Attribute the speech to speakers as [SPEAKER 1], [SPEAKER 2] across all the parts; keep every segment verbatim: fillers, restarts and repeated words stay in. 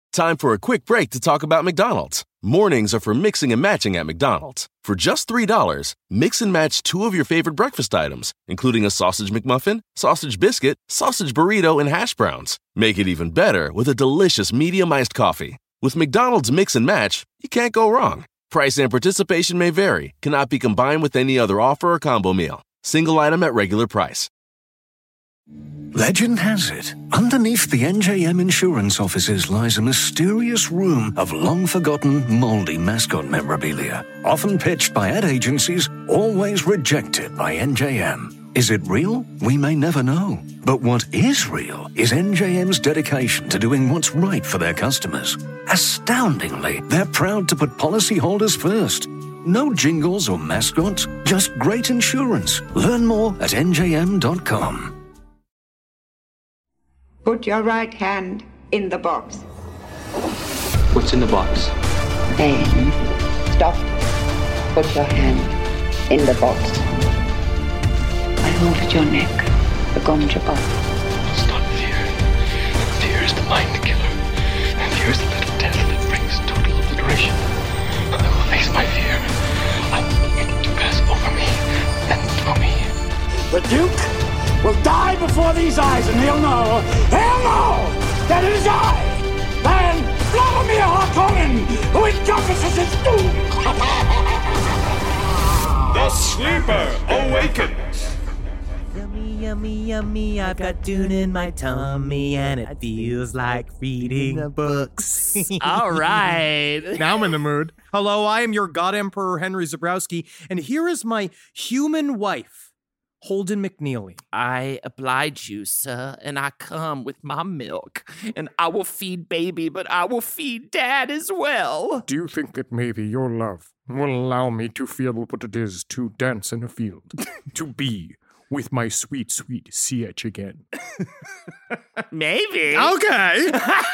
[SPEAKER 1] Time for a quick break to talk about McDonald's. Mornings are for mixing and matching at McDonald's. For just three dollars, mix and match two of your favorite breakfast items, including a sausage McMuffin, sausage biscuit, sausage burrito, and hash browns. Make it even better with a delicious medium iced coffee. With McDonald's Mix and Match, you can't go wrong. Price and participation may vary, cannot be combined with any other offer or combo meal. Single item at regular price.
[SPEAKER 2] Legend has it, underneath the N J M insurance offices lies a mysterious room of long-forgotten, moldy mascot memorabilia. Often pitched by ad agencies, always rejected by N J M. Is it real? We may never know. But what is real is N J M's dedication to doing what's right for their customers. Astoundingly, they're proud to put policyholders first. No jingles or mascots, just great insurance. Learn more at N J M dot com.
[SPEAKER 3] Put your right hand in the box.
[SPEAKER 4] What's in the box?
[SPEAKER 3] Then stop. Put your hand in the box. I hold at your neck, the Gonja box.
[SPEAKER 4] It's not fear. Fear is the mind killer. And fear is the little death that brings total obliteration. I will face my fear. I will it to pass over me and through me.
[SPEAKER 5] The Duke will die before these eyes, and he'll know, he'll know that it is I, Baron Vladimir Harkonnen, who encompasses his doom.
[SPEAKER 6] The sleeper awakens.
[SPEAKER 7] Yummy, yummy, yummy, I've got Dune in my tummy, and it feels like reading books.
[SPEAKER 8] All right.
[SPEAKER 9] Now I'm in the mood. Hello, I am your God Emperor Henry Zabrowski, and here is my human wife, Holden McNeely.
[SPEAKER 8] I oblige you, sir, and I come with my milk, and I will feed baby, but I will feed dad as well.
[SPEAKER 9] Do you think that maybe your love will allow me to feel what it is to dance in a field, to be with my sweet, sweet C H again?
[SPEAKER 8] Maybe.
[SPEAKER 9] Okay.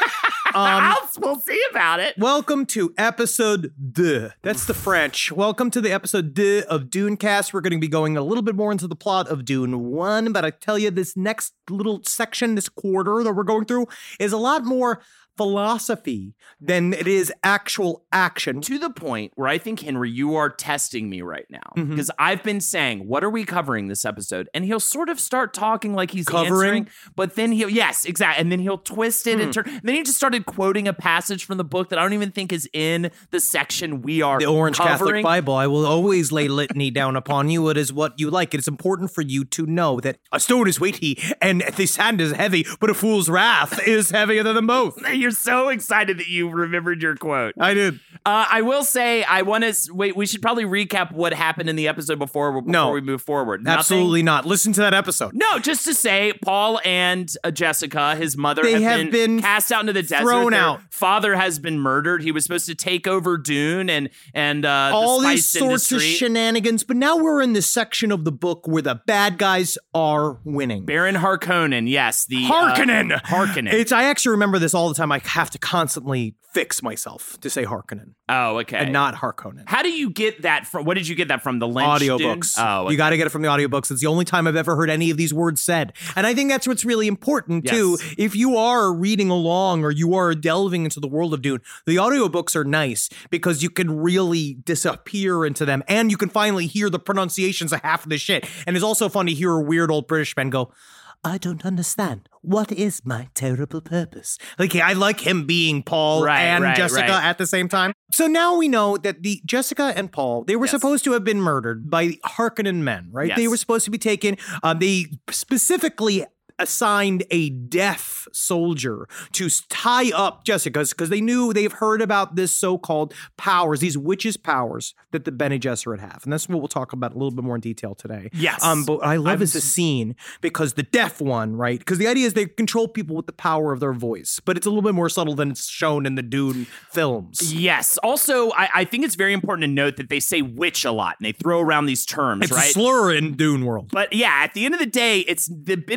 [SPEAKER 8] Um, we'll see about it.
[SPEAKER 9] Welcome to episode deux. That's the French. Welcome to the episode deux of Dunecast. We're going to be going a little bit more into the plot of Dune one, but I tell you, this next little section, this quarter that we're going through, is a lot more philosophy than it is actual action.
[SPEAKER 8] To the point where I think, Henry, you are testing me right now. Because
[SPEAKER 9] Mm-hmm.
[SPEAKER 8] I've been saying, what are we covering this episode? And he'll sort of start talking like he's
[SPEAKER 9] Covering?
[SPEAKER 8] answering, but then he'll, yes, exactly. And then he'll twist it
[SPEAKER 9] Hmm.
[SPEAKER 8] and turn. And then he just started quoting a passage from the book that I don't even think is in the section we are
[SPEAKER 9] The Orange
[SPEAKER 8] covering.
[SPEAKER 9] Catholic Bible. I will always lay litany down upon you. It is what you like. It is important for you to know that a stone is weighty and the sand is heavy, but a fool's wrath is heavier than them both.
[SPEAKER 8] You're so excited that you remembered your quote.
[SPEAKER 9] I did.
[SPEAKER 8] Uh, I will say, I want to wait. We should probably recap what happened in the episode before before
[SPEAKER 9] No.
[SPEAKER 8] we move forward.
[SPEAKER 9] Absolutely
[SPEAKER 8] Nothing?
[SPEAKER 9] not. Listen to that episode.
[SPEAKER 8] No, just to say, Paul and uh, Jessica, his mother,
[SPEAKER 9] They
[SPEAKER 8] have,
[SPEAKER 9] have
[SPEAKER 8] been,
[SPEAKER 9] been
[SPEAKER 8] cast out into the desert.
[SPEAKER 9] thrown
[SPEAKER 8] Their
[SPEAKER 9] out.
[SPEAKER 8] Father has been murdered. He was supposed to take over Dune and and uh,
[SPEAKER 9] All
[SPEAKER 8] the
[SPEAKER 9] these
[SPEAKER 8] spice
[SPEAKER 9] sorts
[SPEAKER 8] industry.
[SPEAKER 9] of shenanigans, but now we're in the section of the book where the bad guys are winning.
[SPEAKER 8] Baron Harkonnen, yes, the
[SPEAKER 9] Harkonnen.
[SPEAKER 8] Uh, Harkonnen.
[SPEAKER 9] It's I actually remember this all the time. I have to constantly fix myself to say Harkonnen
[SPEAKER 8] oh, okay.
[SPEAKER 9] and not Harkonnen.
[SPEAKER 8] How do you get that from? What did you get that from? The Lynch
[SPEAKER 9] Audiobooks.
[SPEAKER 8] Dune? Oh, okay.
[SPEAKER 9] You got to get it from the audiobooks. It's the only time I've ever heard any of these words said. And I think that's what's really important,
[SPEAKER 8] Yes.
[SPEAKER 9] too. If you are reading along or you are delving into the world of Dune, the audiobooks are nice because you can really disappear into them and you can finally hear the pronunciations of half of the shit. And it's also fun to hear a weird old British man go, I don't understand. What is my terrible purpose? Like, I like him being Paul
[SPEAKER 8] Right,
[SPEAKER 9] and
[SPEAKER 8] right,
[SPEAKER 9] Jessica
[SPEAKER 8] right.
[SPEAKER 9] at the same time. So now we know that the Jessica and Paul, they were
[SPEAKER 8] Yes.
[SPEAKER 9] supposed to have been murdered by Harkonnen men, right?
[SPEAKER 8] Yes.
[SPEAKER 9] They were supposed to be taken. Um, they specifically assigned a deaf soldier to tie up Jessica because they knew they've heard about this so-called powers, these witches' powers that the Bene Gesserit have. And that's what we'll talk about a little bit more in detail today.
[SPEAKER 8] Yes.
[SPEAKER 9] Um, but what I love
[SPEAKER 8] I'm
[SPEAKER 9] is the scene because the deaf one, right? Because the idea is they control people with the power of their voice, but it's a little bit more subtle than it's shown in the Dune films.
[SPEAKER 8] Yes. Also, I, I think it's very important to note that they say witch a lot and they throw around these terms,
[SPEAKER 9] It's
[SPEAKER 8] right?
[SPEAKER 9] a slur in Dune world.
[SPEAKER 8] But yeah, at the end of the day, it's the Bene Gesserit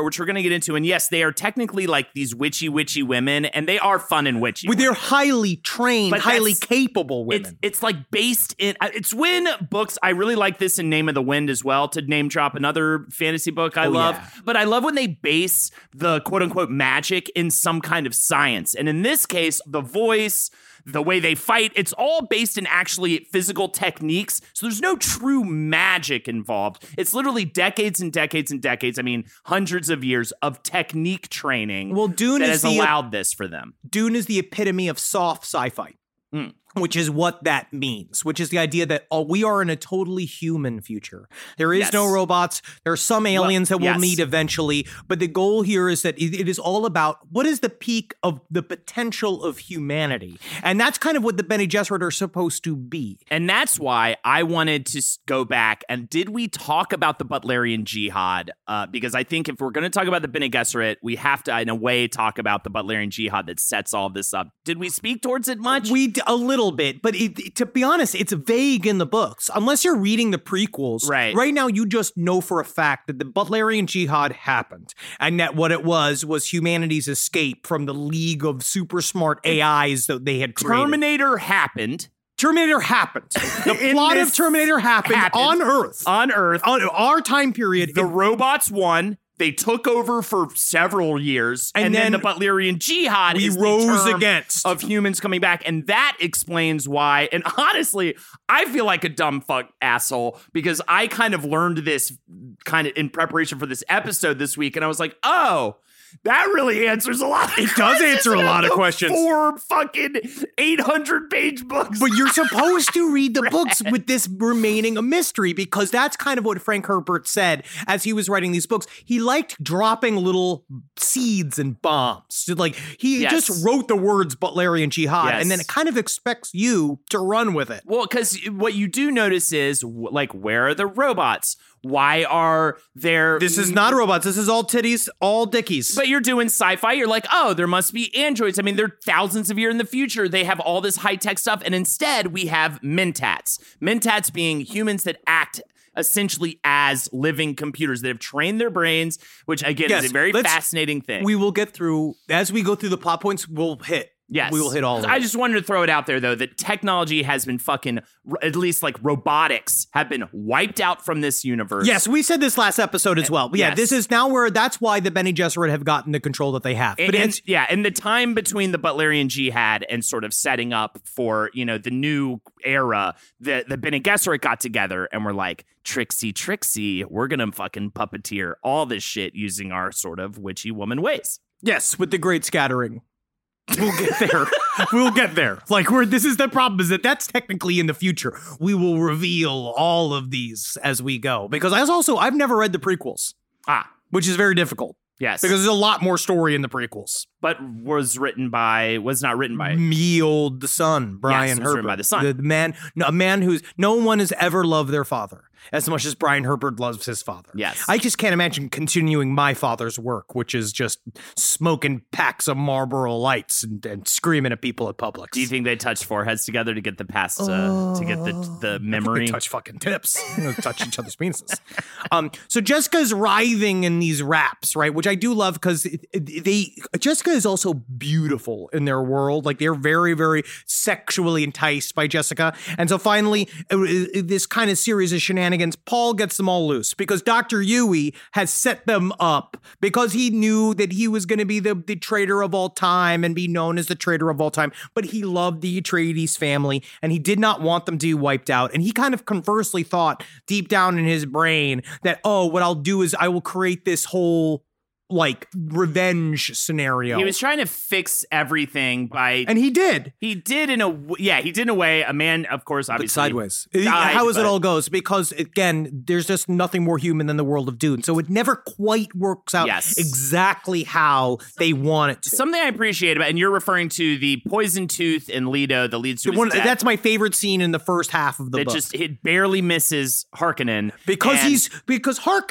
[SPEAKER 8] Gesserit, which we're going to get into, and yes, they are technically like these witchy, witchy women, and they are fun and witchy.
[SPEAKER 9] Well, they're highly trained,
[SPEAKER 8] But
[SPEAKER 9] highly
[SPEAKER 8] that's-
[SPEAKER 9] capable women.
[SPEAKER 8] It's, it's like based in, it's when books, I really like this in Name of the Wind as well, to name drop another fantasy book I
[SPEAKER 9] Oh,
[SPEAKER 8] love.
[SPEAKER 9] yeah.
[SPEAKER 8] But I love when they base the quote unquote magic in some kind of science. And in this case, the voice, the way they fight, it's all based in actually physical techniques. So there's no true magic involved. It's literally decades and decades and decades. I mean, hundreds of years of technique training.
[SPEAKER 9] Well, Dune
[SPEAKER 8] that
[SPEAKER 9] is
[SPEAKER 8] has
[SPEAKER 9] the-
[SPEAKER 8] allowed this for them.
[SPEAKER 9] Dune is the epitome of soft sci-fi.
[SPEAKER 8] Mm.
[SPEAKER 9] Which is what that means, which is the idea that oh, we are in a totally human future. There is
[SPEAKER 8] Yes.
[SPEAKER 9] no robots. There are some aliens
[SPEAKER 8] Well,
[SPEAKER 9] that we'll
[SPEAKER 8] yes.
[SPEAKER 9] meet eventually. But the goal here is that it, it is all about what is the peak of the potential of humanity. And that's kind of what the Bene Gesserit are supposed to be.
[SPEAKER 8] And that's why I wanted to s- go back and did we talk about the Butlerian Jihad? Uh, because I think if we're going to talk about the Bene Gesserit, we have to, in a way, talk about the Butlerian Jihad that sets all this up. Did we speak towards it much?
[SPEAKER 9] We d- a little bit, but it, it- to be honest, it's vague in the books. Unless you're reading the prequels,
[SPEAKER 8] Right.
[SPEAKER 9] Right now, you just know for a fact that the Butlerian Jihad happened, and that what it was was humanity's escape from the league of super smart A Is that they had created.
[SPEAKER 8] Terminator happened.
[SPEAKER 9] Terminator happened. The
[SPEAKER 8] In
[SPEAKER 9] plot of
[SPEAKER 8] this
[SPEAKER 9] Terminator happened,
[SPEAKER 8] happened
[SPEAKER 9] on Earth,
[SPEAKER 8] On Earth.
[SPEAKER 9] on our time period.
[SPEAKER 8] The robots won. They took over for several years, and,
[SPEAKER 9] And
[SPEAKER 8] then,
[SPEAKER 9] then
[SPEAKER 8] the Butlerian Jihad
[SPEAKER 9] we
[SPEAKER 8] is the
[SPEAKER 9] rose
[SPEAKER 8] term
[SPEAKER 9] against.
[SPEAKER 8] of humans coming back, and that explains why. And honestly, I feel like a dumb fuck asshole because I kind of learned this kind of in preparation for this episode this week, and I was like, oh. That really answers a lot of
[SPEAKER 9] It does
[SPEAKER 8] questions
[SPEAKER 9] answer a
[SPEAKER 8] about
[SPEAKER 9] lot of
[SPEAKER 8] the
[SPEAKER 9] questions.
[SPEAKER 8] Four fucking eight hundred page books.
[SPEAKER 9] But you're supposed to read the books with this remaining a mystery because that's kind of what Frank Herbert said as he was writing these books. He liked dropping little seeds and bombs. So, like he
[SPEAKER 8] Yes.
[SPEAKER 9] just wrote the words Butlerian Jihad
[SPEAKER 8] Yes.
[SPEAKER 9] and then it kind of expects you to run with it.
[SPEAKER 8] Well, because what you do notice is, w- like, where are the robots? Why are there...
[SPEAKER 9] This is not robots. This is all titties, all dickies.
[SPEAKER 8] But you're doing sci-fi. You're like, oh, there must be androids. I mean, they're thousands of years in the future. They have all this high-tech stuff. And instead, we have mentats. Mentats being humans that act essentially as living computers that have trained their brains, which, again,
[SPEAKER 9] Yes,
[SPEAKER 8] is a very
[SPEAKER 9] let's-
[SPEAKER 8] fascinating thing.
[SPEAKER 9] we will get through, as we go through the plot points, we'll hit.
[SPEAKER 8] Yes.
[SPEAKER 9] We will hit all of
[SPEAKER 8] I
[SPEAKER 9] it.
[SPEAKER 8] just wanted to throw it out there, though, that technology has been fucking, at least like robotics, have been wiped out from this universe.
[SPEAKER 9] Yes, we said this last episode as well. But yeah,
[SPEAKER 8] Yes.
[SPEAKER 9] this is now where that's why the Bene Gesserit have gotten the control that they have.
[SPEAKER 8] And,
[SPEAKER 9] But
[SPEAKER 8] and-
[SPEAKER 9] it's
[SPEAKER 8] yeah, and the time between the Butlerian Jihad and sort of setting up for, you know, the new era, the, the Bene Gesserit got together and were like, Trixie, Trixie, we're going to fucking puppeteer all this shit using our sort of witchy woman ways.
[SPEAKER 9] yes, with the great scattering. We'll get there. We'll get there. Like we're this is the problem is that that's technically in the future. We will reveal all of these as we go because I was also I've never read the prequels,
[SPEAKER 8] Ah,
[SPEAKER 9] which is very difficult
[SPEAKER 8] yes.
[SPEAKER 9] because there's a lot more story in the prequels.
[SPEAKER 8] but was written by, was not written by...
[SPEAKER 9] Me old the son, Brian
[SPEAKER 8] Yes, it was
[SPEAKER 9] Herbert,
[SPEAKER 8] written by the son.
[SPEAKER 9] the man, no, a man who's no one has ever loved their father as much as Brian Herbert loves his father.
[SPEAKER 8] Yes.
[SPEAKER 9] I just can't imagine continuing my father's work, which is just smoking packs of Marlboro Lights and, and screaming at people at Publix.
[SPEAKER 8] Do you think they touched foreheads together to get the past, uh, to get the the memory?
[SPEAKER 9] They touch fucking tips. They touch each other's penises. Um, so Jessica's writhing in these wraps, right? Which I do love because they Jessica is also beautiful in their world. Like they're very, very sexually enticed by Jessica. And so finally, uh, uh, this kind of series of shenanigans, Paul gets them all loose because Doctor Yui has set them up because he knew that he was going to be the, the traitor of all time and be known as the traitor of all time. But he loved the Atreides family and he did not want them to be wiped out. And he kind of conversely thought deep down in his brain that, oh, what I'll do is I will create this whole like revenge scenario.
[SPEAKER 8] He was trying to fix everything by,
[SPEAKER 9] and he did.
[SPEAKER 8] he did in a w- yeah, he did in a way. A man, of course,
[SPEAKER 9] But
[SPEAKER 8] obviously
[SPEAKER 9] sideways.
[SPEAKER 8] died,
[SPEAKER 9] How is it
[SPEAKER 8] but-
[SPEAKER 9] all goes? Because again, there's just nothing more human than the world of Dune. So it never quite works out
[SPEAKER 8] Yes.
[SPEAKER 9] exactly how they want it to.
[SPEAKER 8] Something I appreciate about, and you're referring to the poison tooth in Leto, the leads to
[SPEAKER 9] The
[SPEAKER 8] his
[SPEAKER 9] one-
[SPEAKER 8] death,
[SPEAKER 9] that's my favorite scene in the first half of the
[SPEAKER 8] that
[SPEAKER 9] book.
[SPEAKER 8] just it barely misses Harkonnen
[SPEAKER 9] because
[SPEAKER 8] and-
[SPEAKER 9] he's because Harkonnen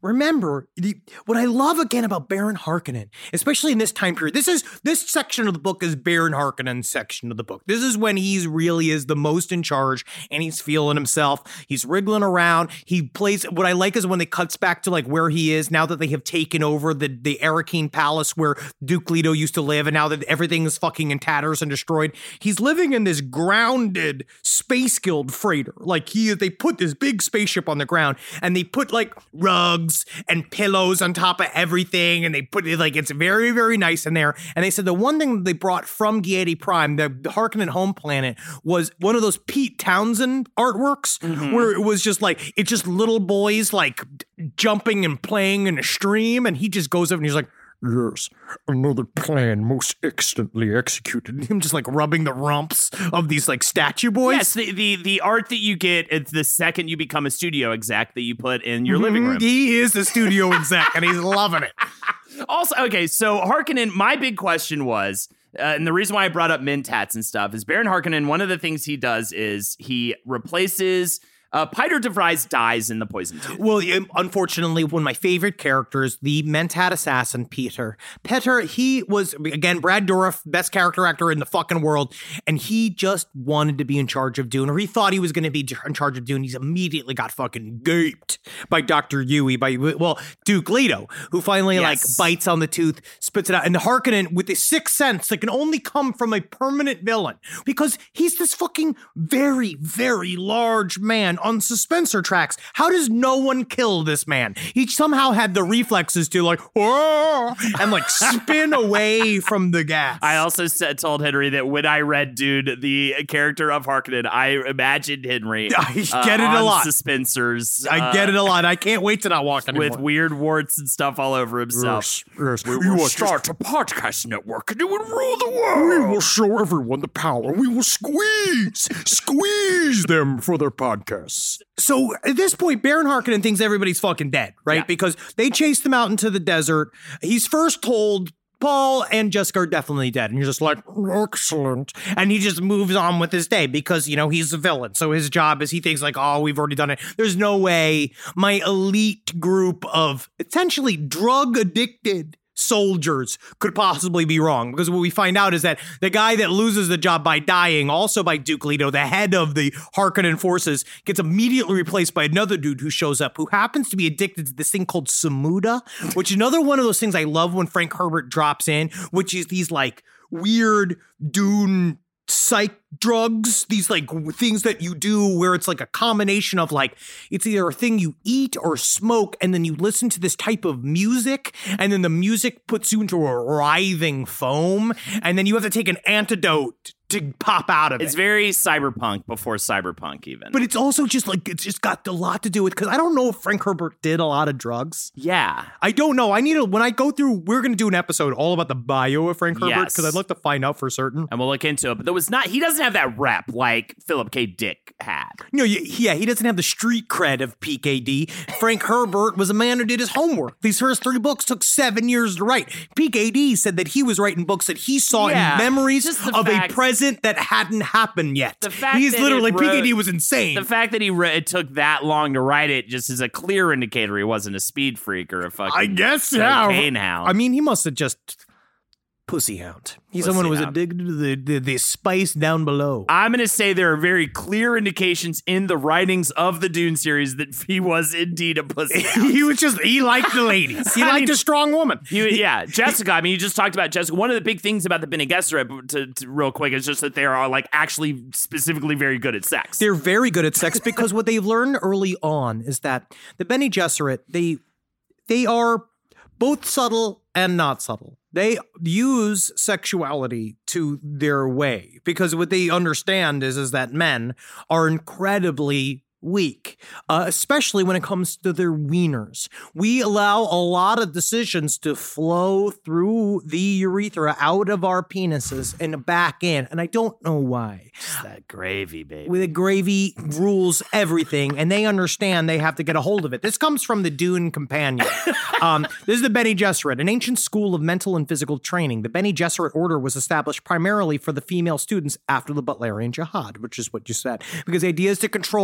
[SPEAKER 9] remember, the, what I love again about Baron Harkonnen, especially in this time period, this is this section of the book is Baron Harkonnen's section of the book. This is when he's really is the most in charge and he's feeling himself. He's wriggling around. He plays, what I like is when it cuts back to like where he is now that they have taken over the, the Arakeen Palace where Duke Leto used to live, and now that everything is fucking in tatters and destroyed. He's living in this grounded Space Guild freighter. Like he, they put this big spaceship on the ground and they put like rugs and pillows on top of everything, and they put it like it's very, very nice in there. And they said the one thing that they brought from Giedi Prime, the, the Harkonnen home planet, was one of those Pete Townsend artworks mm-hmm. where it was just like it's just little boys like jumping and playing in a stream, and he just goes up and he's like, "Yes, another plan most excellently executed." Him just like rubbing the rumps of these like statue boys.
[SPEAKER 8] Yes, the, the the art that you get it's the second you become a studio exec that you put in your mm-hmm. living room.
[SPEAKER 9] He is the studio exec and he's loving it.
[SPEAKER 8] Also, okay, so Harkonnen, my big question was, uh, and the reason why I brought up Mentats and stuff is Baron Harkonnen, one of the things he does is he replaces Uh, Piter de Vries dies in the Poison Tooth.
[SPEAKER 9] Well, unfortunately, one of my favorite characters, the Mentat assassin, Peter. Peter, he was, again, Brad Dourif, best character actor in the fucking world, and he just wanted to be in charge of Dune, or he thought he was going to be in charge of Dune. He's immediately got fucking gaped by Doctor Yueh, by, well, Duke Leto, who finally, yes. like, bites on the tooth, spits it out. And the Harkonnen, with his sixth sense, that can only come from a permanent villain, because he's this fucking very, very large man on suspensor tracks. How does no one kill this man? He somehow had the reflexes to like, whoa, and like spin away from the gas.
[SPEAKER 8] I also said, told Henry that when I read Dune, the character of Harkonnen, I imagined Henry.
[SPEAKER 9] I get uh, it a lot.
[SPEAKER 8] Suspensors.
[SPEAKER 9] I uh, get it a lot. I can't wait to not walk anymore.
[SPEAKER 8] With weird warts and stuff all over himself.
[SPEAKER 9] Yes, yes.
[SPEAKER 6] We will start a podcast network and it will rule the world.
[SPEAKER 5] We will show everyone the power. We will squeeze, squeeze them for their podcasts.
[SPEAKER 9] So at this point, Baron Harkonnen thinks everybody's fucking dead, right? Yeah. Because they chased him out into the desert. He's first told Paul and Jessica are definitely dead. And you're just like, excellent. And he just moves on with his day because, you know, he's a villain. So his job is he thinks like, oh, we've already done it. There's no way my elite group of essentially drug addicted soldiers could possibly be wrong, because what we find out is that the guy that loses the job by dying, also by Duke Leto, the head of the Harkonnen forces, gets immediately replaced by another dude who shows up who happens to be addicted to this thing called Samuda, which is another one of those things I love when Frank Herbert drops in, which is these like weird Dune psych drugs, these like things that you do where it's like a combination of like, it's either a thing you eat or smoke, and then you listen to this type of music, and then the music puts you into a writhing foam, and then you have to take an antidote to pop out of it.
[SPEAKER 8] It's very cyberpunk before cyberpunk even.
[SPEAKER 9] But it's also just like, it's just got a lot to do with, because I don't know if Frank Herbert did a lot of drugs.
[SPEAKER 8] Yeah.
[SPEAKER 9] I don't know. I need to, when I go through, we're going to do an episode all about the bio of Frank Herbert, because
[SPEAKER 8] yes.
[SPEAKER 9] I'd like to find out for certain.
[SPEAKER 8] And we'll look into it. But there was not, he doesn't have that rep like Philip K. Dick had.
[SPEAKER 9] No, yeah, he doesn't have the street cred of P K D. Frank Herbert was a man who did his homework. These first three books took seven years to write. P K D said that he was writing books that he saw yeah, in memories of fact- a present that hadn't happened yet.
[SPEAKER 8] The fact
[SPEAKER 9] He's
[SPEAKER 8] that
[SPEAKER 9] literally,
[SPEAKER 8] wrote,
[SPEAKER 9] P K D was insane.
[SPEAKER 8] The fact that he re- it took that long to write it just is a clear indicator he wasn't a speed freak or a fucking
[SPEAKER 9] I guess, yeah.
[SPEAKER 8] cocaine hound.
[SPEAKER 9] I mean, he must have just pussy hound. He's
[SPEAKER 8] Pussy
[SPEAKER 9] someone who was
[SPEAKER 8] hound.
[SPEAKER 9] addicted to the, the, the spice down below.
[SPEAKER 8] I'm going to say there are very clear indications in the writings of the Dune series that he was indeed a pussy hound.
[SPEAKER 9] He was just, he liked the ladies. He I liked mean, a strong woman.
[SPEAKER 8] He, yeah, Jessica, I mean, you just talked about Jessica. One of the big things about the Bene Gesserit, to, to, real quick, is just that they are like actually specifically very good at sex.
[SPEAKER 9] They're very good at sex because what they've learned early on is that the Bene Gesserit, they they are both subtle and not subtle. They use sexuality to their way because what they understand is, is that men are incredibly weak, uh, especially when it comes to their wieners. We allow a lot of decisions to flow through the urethra out of our penises and back in, and I don't know why.
[SPEAKER 8] Just that gravy, baby.
[SPEAKER 9] With the gravy rules everything, and they understand they have to get a hold of it. This comes from the Dune Companion. um, this is the Bene Gesserit, an ancient school of mental and physical training. The Bene Gesserit order was established primarily for the female students after the Butlerian Jihad, which is what you said, because the idea is to control all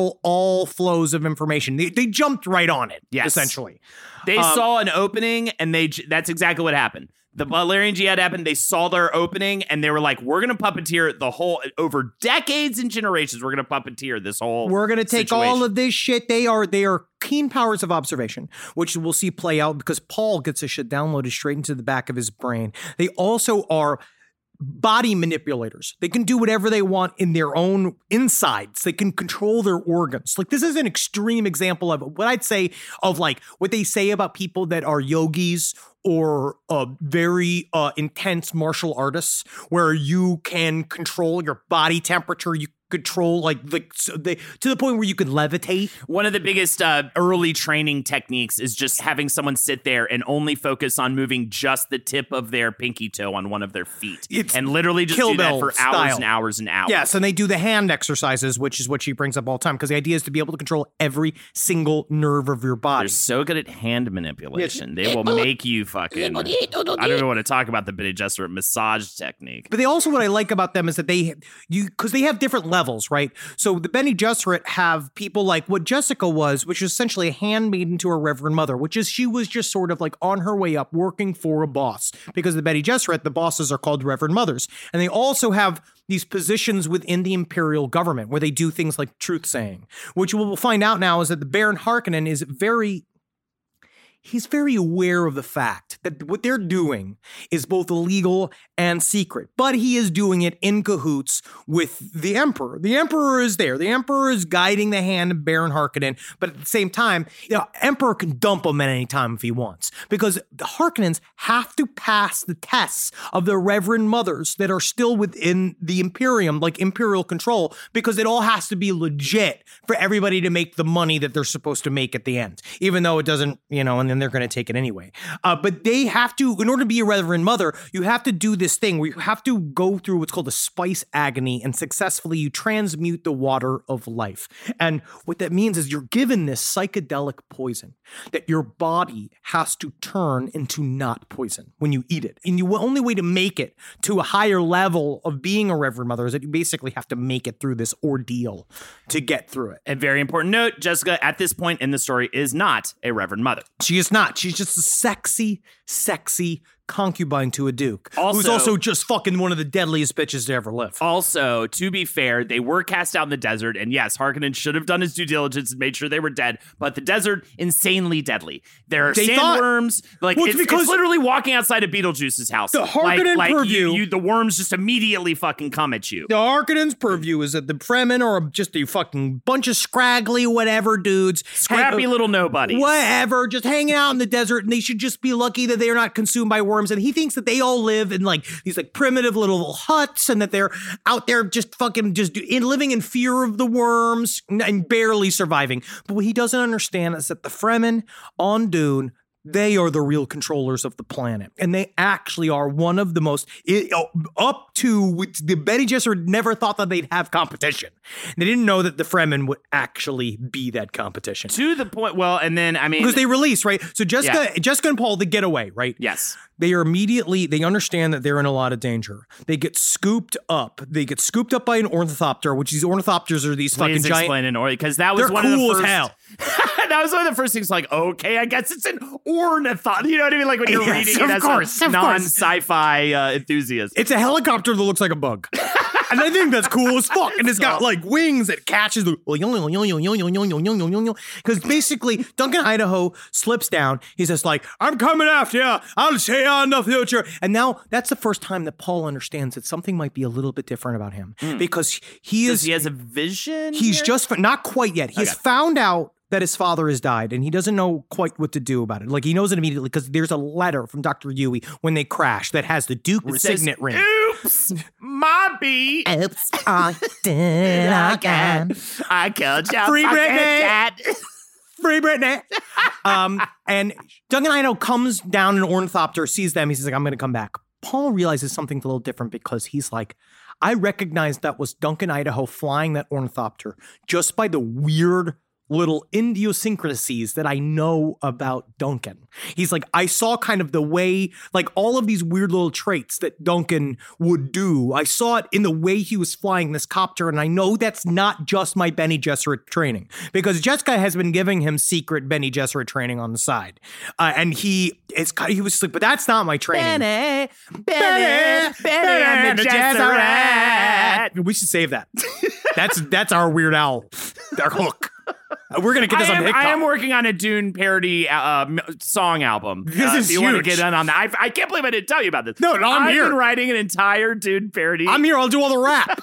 [SPEAKER 9] all flows of information. They, they jumped right on it,
[SPEAKER 8] yes.
[SPEAKER 9] essentially.
[SPEAKER 8] They
[SPEAKER 9] um,
[SPEAKER 8] saw an opening, and they that's exactly what happened. The Valerian Jihad happened. They saw their opening, and they were like, we're going to puppeteer the whole, over decades and generations, we're going to puppeteer this whole
[SPEAKER 9] We're going to take
[SPEAKER 8] situation.
[SPEAKER 9] all of this shit. They are they are keen powers of observation, which we'll see play out because Paul gets this shit downloaded straight into the back of his brain. They also are body manipulators. They can do whatever they want in their own insides. They can control their organs. Like, this is an extreme example of what I'd say of like what they say about people that are yogis or uh, very uh, intense martial artists, where you can control your body temperature. You control like like so they, to the point where you could levitate.
[SPEAKER 8] One of the biggest uh, early training techniques is just having someone sit there and only focus on moving just the tip of their pinky toe on one of their feet,
[SPEAKER 9] It's
[SPEAKER 8] and literally just
[SPEAKER 9] Kill
[SPEAKER 8] do that
[SPEAKER 9] Bill
[SPEAKER 8] for
[SPEAKER 9] style.
[SPEAKER 8] hours and hours and hours.
[SPEAKER 9] Yes, and they do the hand exercises, which is what she brings up all the time, because the idea is to be able to control every single nerve of your body.
[SPEAKER 8] They're so good at hand manipulation. They will make you fucking... I don't even want to talk about the Bene Gesserit massage technique.
[SPEAKER 9] But they also, what I like about them is that they, you, because they have different levels, right? So the Bene Gesserit have people like what Jessica was, which is essentially a handmaiden to her Reverend Mother, which is she was just sort of like on her way up working for a boss. Because the Bene Gesserit, the bosses are called Reverend Mothers. And they also have these positions within the imperial government where they do things like truth saying, which we'll find out now is that the Baron Harkonnen is very... He's very aware of the fact that what they're doing is both illegal and secret, but he is doing it in cahoots with the Emperor. The Emperor is there. The Emperor is guiding the hand of Baron Harkonnen, but at the same time, the Emperor can dump him at any time if he wants, because the Harkonnens have to pass the tests of their Reverend Mothers that are still within the Imperium, like imperial control, because it all has to be legit for everybody to make the money that they're supposed to make at the end, even though it doesn't, you know, and then they're going to take it anyway. Uh, but they have to, in order to be a Reverend Mother, you have to do this thing where you have to go through what's called a spice agony, and successfully you transmute the water of life. And what that means is you're given this psychedelic poison that your body has to turn into not poison when you eat it. And the only way to make it to a higher level of being a Reverend Mother is that you basically have to make it through this ordeal to get through it.
[SPEAKER 8] A very important note, Jessica, at this point in the story, is not a Reverend Mother.
[SPEAKER 9] She is not. She's just a sexy, sexy concubine to a duke,
[SPEAKER 8] also,
[SPEAKER 9] who's also just fucking one of the deadliest bitches to ever live.
[SPEAKER 8] Also, to be fair, they were cast out in the desert, and yes, Harkonnen should have done his due diligence and made sure they were dead, but the desert, insanely deadly. There are
[SPEAKER 9] They
[SPEAKER 8] sandworms,
[SPEAKER 9] thought,
[SPEAKER 8] like,
[SPEAKER 9] well,
[SPEAKER 8] it's,
[SPEAKER 9] because
[SPEAKER 8] it's literally walking outside of Beetlejuice's house.
[SPEAKER 9] The Harkonnen
[SPEAKER 8] like, like
[SPEAKER 9] purview-
[SPEAKER 8] You, you, the worms just immediately fucking come at you.
[SPEAKER 9] The Harkonnen's purview is that the Fremen are just a fucking bunch of scraggly whatever dudes.
[SPEAKER 8] Scrappy
[SPEAKER 9] hang-
[SPEAKER 8] little nobodies.
[SPEAKER 9] Whatever, just hanging out in the desert, and they should just be lucky that they are not consumed by worms. And he thinks that they all live in like these like primitive little huts, and that they're out there just fucking just do, in, living in fear of the worms and, and barely surviving. But what he doesn't understand is that the Fremen on Dune, they are the real controllers of the planet. And they actually are one of the most, it, up to, which the Bene Gesserit never thought that they'd have competition. They didn't know that the Fremen would actually be that competition.
[SPEAKER 8] To the point, well, and then, I mean...
[SPEAKER 9] Because they release, right? So Jessica,
[SPEAKER 8] Yeah.
[SPEAKER 9] Jessica and Paul, they get away, right?
[SPEAKER 8] Yes.
[SPEAKER 9] They are immediately, they understand that they're in a lot of danger. They get scooped up. They get scooped up by an ornithopter, which these ornithopters are these
[SPEAKER 8] Please
[SPEAKER 9] fucking giant...
[SPEAKER 8] explain an or because that was
[SPEAKER 9] They're
[SPEAKER 8] one
[SPEAKER 9] cool
[SPEAKER 8] of the first...
[SPEAKER 9] as hell.
[SPEAKER 8] That was one of the first things, like, okay, I guess it's an ornithopter. You know what I mean? Like when you're
[SPEAKER 9] Yes,
[SPEAKER 8] reading
[SPEAKER 9] of
[SPEAKER 8] it as
[SPEAKER 9] course,
[SPEAKER 8] a
[SPEAKER 9] of course.
[SPEAKER 8] non-sci-fi uh, enthusiast.
[SPEAKER 9] It's a helicopter that looks like a bug. And I think that's cool as fuck. And it's got like wings that catches the... Because basically, Duncan Idaho slips down. He's just like, I'm coming after you. I'll see you in the future. And now that's the first time that Paul understands that something might be a little bit different about him.
[SPEAKER 8] Mm.
[SPEAKER 9] Because he
[SPEAKER 8] Does
[SPEAKER 9] is...
[SPEAKER 8] he has a vision?
[SPEAKER 9] He's
[SPEAKER 8] here?
[SPEAKER 9] just... Not quite yet. He's
[SPEAKER 8] Okay.
[SPEAKER 9] found out that his father has died, and he doesn't know quite what to do about it. Like, he knows it immediately because there's a letter from Doctor Yui when they crash that has the Duke
[SPEAKER 8] It says,
[SPEAKER 9] signet ring.
[SPEAKER 8] Oops, my beat.
[SPEAKER 9] Oops, I did again.
[SPEAKER 8] I killed your
[SPEAKER 9] Free
[SPEAKER 8] fucking
[SPEAKER 9] Britney.
[SPEAKER 8] dad.
[SPEAKER 9] Free Britney. um, and Duncan Idaho comes down in an ornithopter, sees them. He says, like, I'm going to come back. Paul realizes something's a little different because he's like, I recognize that was Duncan Idaho flying that ornithopter just by the weird little idiosyncrasies that I know about Duncan. He's like, I saw kind of the way, like all of these weird little traits that Duncan would do. I saw it in the way he was flying this copter, and I know that's not just my Bene Gesserit training, because Jessica has been giving him secret Bene Gesserit training on the side. Uh, and he is, he was just like, but that's not my training.
[SPEAKER 8] Bene, Bene, Bene, Bene Gesserit.
[SPEAKER 9] We should save that. That's that's our Weird Al, our hook. Uh, we're gonna get this
[SPEAKER 8] I
[SPEAKER 9] on
[SPEAKER 8] am,
[SPEAKER 9] TikTok.
[SPEAKER 8] I am working on a Dune parody uh, m- song album.
[SPEAKER 9] This
[SPEAKER 8] uh,
[SPEAKER 9] is
[SPEAKER 8] if you want to
[SPEAKER 9] huge.
[SPEAKER 8] get in on that. I, I can't believe I didn't tell you about this.
[SPEAKER 9] No, no, I'm
[SPEAKER 8] I've
[SPEAKER 9] here.
[SPEAKER 8] been writing an entire Dune parody.
[SPEAKER 9] I'm here. I'll do all the rap.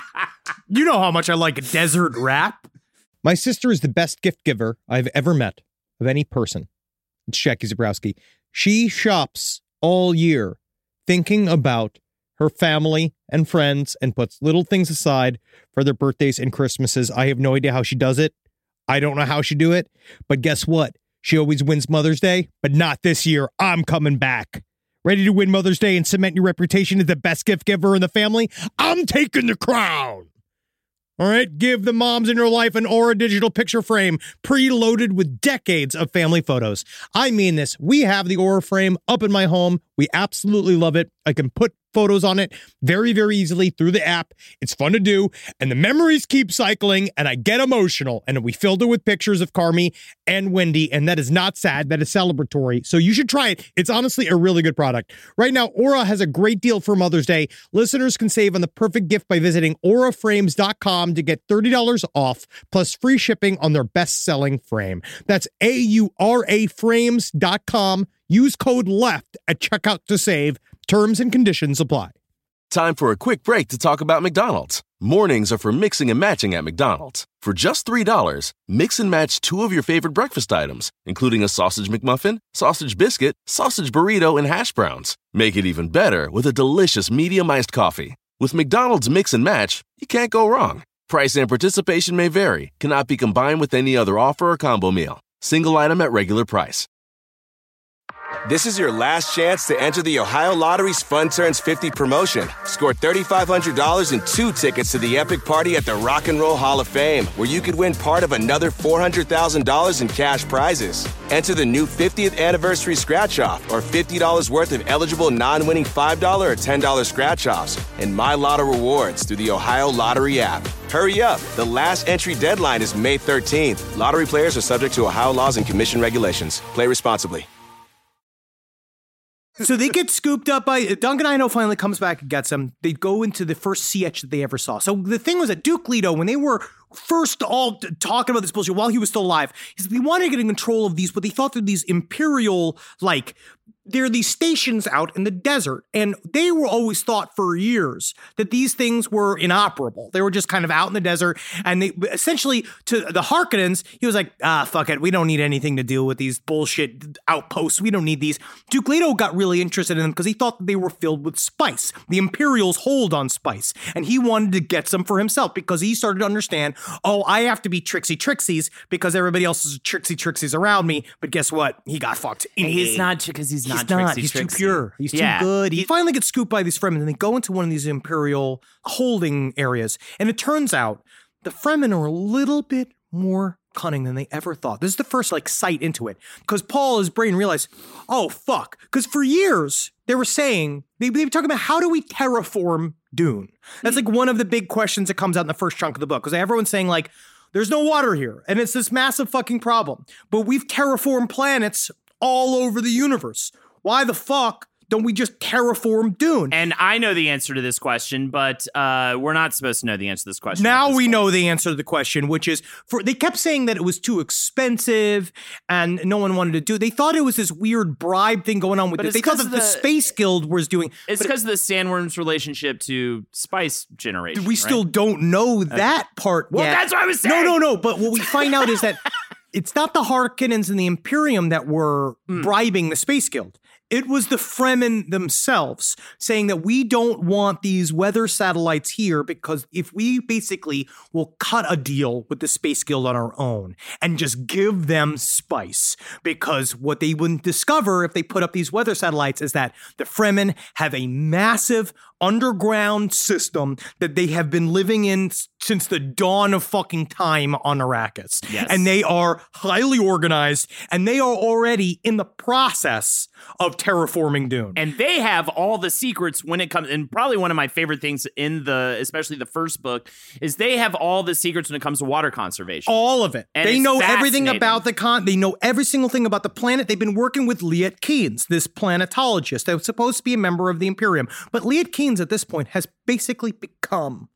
[SPEAKER 9] You know how much I like a desert rap.
[SPEAKER 10] My sister is the best gift giver I've ever met of any person. It's Jackie Zabrowski. She shops all year thinking about her family and friends and puts little things aside for their birthdays and Christmases. I have no idea how she does it. I don't know how she do it, but guess what? She always wins Mother's Day, but not this year. I'm coming back. Ready to win Mother's Day and cement your reputation as the best gift giver in the family? I'm taking the crown. All right, give the moms in your life an Aura digital picture frame preloaded with decades of family photos. I mean this. We have the Aura frame up in my home. We absolutely love it. I can put photos on it very, very easily through the app. It's fun to do, and the memories keep cycling, and I get emotional. And we filled it with pictures of Carmi and Wendy, and that is not sad. That is celebratory. So you should try it. It's honestly a really good product. Right now, Aura has a great deal for Mother's Day. Listeners can save on the perfect gift by visiting aura frames dot com to get thirty dollars off, plus free shipping on their best-selling frame. That's A U R A frames dot com. Use code LEFT at checkout to save. Terms and conditions apply.
[SPEAKER 1] Time for a quick break to talk about McDonald's. Mornings are for mixing and matching at McDonald's. For just three dollars, mix and match two of your favorite breakfast items, including a sausage McMuffin, sausage biscuit, sausage burrito, and hash browns. Make it even better with a delicious medium iced coffee. With McDonald's Mix and Match, you can't go wrong. Price and participation may vary, cannot be combined with any other offer or combo meal. Single item at regular price.
[SPEAKER 11] This is your last chance to enter the Ohio Lottery's Fun Turns fifty promotion. Score three thousand five hundred dollars and two tickets to the epic party at the Rock and Roll Hall of Fame, where you could win part of another four hundred thousand dollars in cash prizes. Enter the new fiftieth anniversary scratch-off or fifty dollars worth of eligible non-winning five dollars or ten dollars scratch-offs and My Lotto rewards through the Ohio Lottery app. Hurry up. The last entry deadline is May thirteenth. Lottery players are subject to Ohio laws and commission regulations. Play responsibly.
[SPEAKER 9] So they get scooped up by Duncan Idaho finally comes back and gets them. They go into the first C H that they ever saw. So the thing was that Duke Leto, when they were first all t- talking about this bullshit while he was still alive, is they wanted to get in control of these, but they thought that these imperial, like, there are these stations out in the desert, and they were always thought for years that these things were inoperable. They were just kind of out in the desert, and they essentially, to the Harkonnens, he was like, ah, fuck it, we don't need anything to deal with these bullshit outposts. We don't need these. Duke Leto got really interested in them because he thought that they were filled with spice. The Imperials hold on spice, and he wanted to get some for himself because he started to understand, oh, I have to be tricksy trixies because everybody else is tricksy trixies around me, but guess what? He got fucked.
[SPEAKER 8] He's not, because he's not.
[SPEAKER 9] He's
[SPEAKER 8] Not
[SPEAKER 9] not.
[SPEAKER 8] Trixie,
[SPEAKER 9] He's
[SPEAKER 8] Trixie.
[SPEAKER 9] too pure. He's
[SPEAKER 8] yeah.
[SPEAKER 9] too good. He finally gets scooped by these Fremen, and they go into one of these Imperial holding areas. And it turns out the Fremen are a little bit more cunning than they ever thought. This is the first like sight into it, because Paul, his brain realized, oh fuck, because for years they were saying they, they were talking about how do we terraform Dune. That's like one of the big questions that comes out in the first chunk of the book, because everyone's saying like, there's no water here, and it's this massive fucking problem. But we've terraformed planets all over the universe. Why the fuck don't we just terraform Dune?
[SPEAKER 8] And I know the answer to this question, but uh, we're not supposed to know the answer to this question.
[SPEAKER 9] Now
[SPEAKER 8] this
[SPEAKER 9] we
[SPEAKER 8] point.
[SPEAKER 9] know the answer to the question, which is, for they kept saying that it was too expensive and no one wanted to do it. They thought it was this weird bribe thing going on with
[SPEAKER 8] But
[SPEAKER 9] it.
[SPEAKER 8] it's
[SPEAKER 9] They thought
[SPEAKER 8] 'cause
[SPEAKER 9] that
[SPEAKER 8] of
[SPEAKER 9] the
[SPEAKER 8] the-
[SPEAKER 9] Space Guild was doing.
[SPEAKER 8] It's
[SPEAKER 9] but
[SPEAKER 8] because of the sandworm's relationship to spice generation.
[SPEAKER 9] we
[SPEAKER 8] right?
[SPEAKER 9] still don't know that part
[SPEAKER 8] Well,
[SPEAKER 9] yet.
[SPEAKER 8] that's what I was saying.
[SPEAKER 9] No, no, no. But what we find out is that it's not the Harkonnens and the Imperium that were
[SPEAKER 8] Mm.
[SPEAKER 9] bribing the Space Guild. It was the Fremen themselves saying that we don't want these weather satellites here because if we basically will cut a deal with the Space Guild on our own and just give them spice, because what they wouldn't discover if they put up these weather satellites is that the Fremen have a massive underground system that they have been living in s- since the dawn of fucking time on Arrakis.
[SPEAKER 8] Yes.
[SPEAKER 9] And they are highly organized, and they are already in the process of terraforming Dune.
[SPEAKER 8] And they have all the secrets when it comes, and probably one of my favorite things in the, especially the first book, is they have all the secrets when it comes to water conservation.
[SPEAKER 9] All of it.
[SPEAKER 8] And
[SPEAKER 9] they
[SPEAKER 8] it's
[SPEAKER 9] know everything
[SPEAKER 8] fascinating.
[SPEAKER 9] about the con. They know every single thing about the planet. They've been working with Liet Kynes, this planetologist that was supposed to be a member of the Imperium. But Liet Kynes at this point has basically become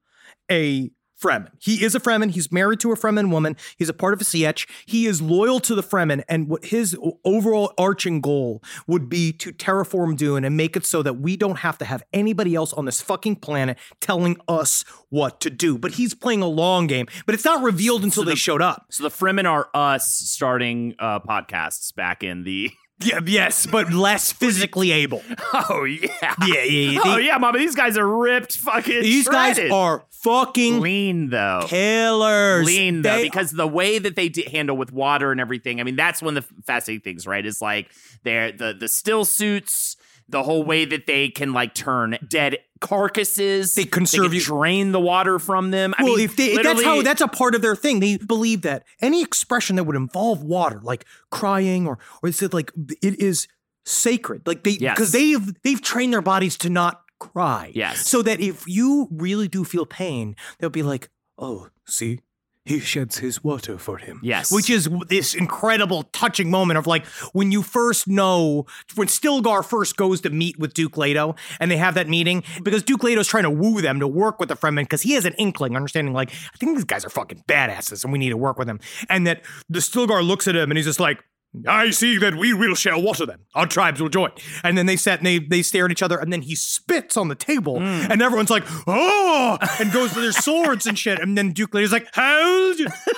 [SPEAKER 9] a Fremen. He is a Fremen. He's married to a Fremen woman. He's a part of a Sietch. He is loyal to the Fremen, and what his overall arching goal would be to terraform Dune and make it so that we don't have to have anybody else on this fucking planet telling us what to do. But he's playing a long game, but it's not revealed until
[SPEAKER 8] So
[SPEAKER 9] they
[SPEAKER 8] the-
[SPEAKER 9] showed up.
[SPEAKER 8] So the Fremen are us starting uh, podcasts back in the...
[SPEAKER 9] Yeah, yes, but less physically able.
[SPEAKER 8] Oh, yeah.
[SPEAKER 9] Yeah, yeah, yeah.
[SPEAKER 8] Oh,
[SPEAKER 9] They-
[SPEAKER 8] yeah, mama. These guys are ripped fucking
[SPEAKER 9] These
[SPEAKER 8] shredded.
[SPEAKER 9] guys are fucking
[SPEAKER 8] lean, though.
[SPEAKER 9] killers.
[SPEAKER 8] Lean, though,
[SPEAKER 9] They-
[SPEAKER 8] because the way that they d- handle with water and everything, I mean, that's one of the fascinating things, right? Is like they're the, the still suits, the whole way that they can like turn dead carcasses.
[SPEAKER 9] They conserve
[SPEAKER 8] can
[SPEAKER 9] you-
[SPEAKER 8] drain the water from them. I
[SPEAKER 9] well,
[SPEAKER 8] mean,
[SPEAKER 9] if they, if that's
[SPEAKER 8] literally-
[SPEAKER 9] how that's a part of their thing. They believe that any expression that would involve water, like crying or or is it like it is sacred, like they
[SPEAKER 8] Yes.
[SPEAKER 9] because they've they've trained their bodies to not cry.
[SPEAKER 8] Yes.
[SPEAKER 9] So that if you really do feel pain, they'll be like, oh, see. He sheds his water for him.
[SPEAKER 8] Yes.
[SPEAKER 9] Which is this incredible, touching moment of like when you first know, when Stilgar first goes to meet with Duke Leto and they have that meeting because Duke Leto's trying to woo them to work with the Fremen because he has an inkling, understanding like, I think these guys are fucking badasses and we need to work with them. And that the Stilgar looks at him and he's just like, I see that we will share water then. Our tribes will join. And then they sat and they, they stare at each other and then he spits on the table and everyone's like, oh, and goes to their swords and shit. And then Duke Leto's like, hold,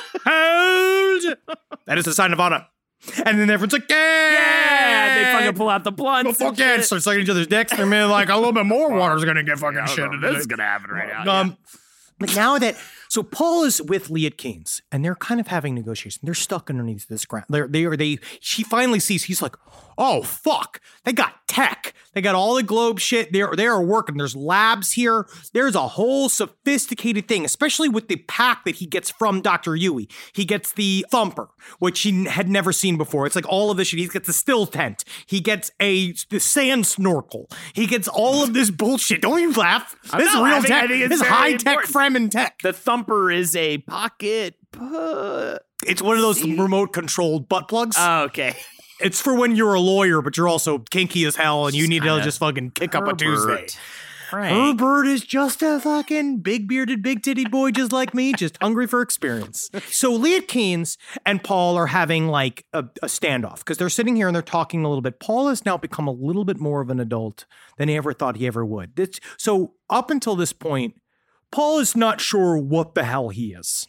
[SPEAKER 9] hold. That is a sign of honor. And then everyone's like, yeah.
[SPEAKER 8] Yeah, they fucking pull out the blunts.
[SPEAKER 9] Well, fuck
[SPEAKER 8] and
[SPEAKER 9] yeah,
[SPEAKER 8] shit.
[SPEAKER 9] and start sucking each other's dicks. And then like a little bit more water's gonna get fucking shit.
[SPEAKER 8] This is gonna happen right now.
[SPEAKER 9] Um, But now that, so Paul is with Liet Kynes, and they're kind of having negotiations. They're stuck underneath this ground. They're, they are, they, she finally sees, he's like, oh, fuck. They got tech. They got all the globe shit. They're, they are working. There's labs here. There's a whole sophisticated thing, especially with the pack that he gets from Doctor Yui. He gets the thumper, which he had never seen before. It's like all of this shit. He gets the still tent. He gets a the sand snorkel. He gets all of this bullshit. Don't you laugh.
[SPEAKER 8] I'm
[SPEAKER 9] This is
[SPEAKER 8] not
[SPEAKER 9] real
[SPEAKER 8] laughing. I
[SPEAKER 9] tech.
[SPEAKER 8] think it's
[SPEAKER 9] This is
[SPEAKER 8] very
[SPEAKER 9] high-tech
[SPEAKER 8] important.
[SPEAKER 9] Fremen tech.
[SPEAKER 8] The thumper is a pocket. Pu-
[SPEAKER 9] It's one of those remote controlled butt plugs.
[SPEAKER 8] oh, okay.
[SPEAKER 9] It's for when you're a lawyer, but you're also kinky as hell and you need to
[SPEAKER 8] kinda
[SPEAKER 9] just fucking kick up a Tuesday.
[SPEAKER 8] Herbert. Frank.
[SPEAKER 9] Herbert is just a fucking big bearded, big titted boy just like me, just hungry for experience. So Liet Kynes and Paul are having like a, a standoff because they're sitting here and they're talking a little bit. Paul has now become a little bit more of an adult than he ever thought he ever would. It's, so up until this point, Paul is not sure what the hell he is.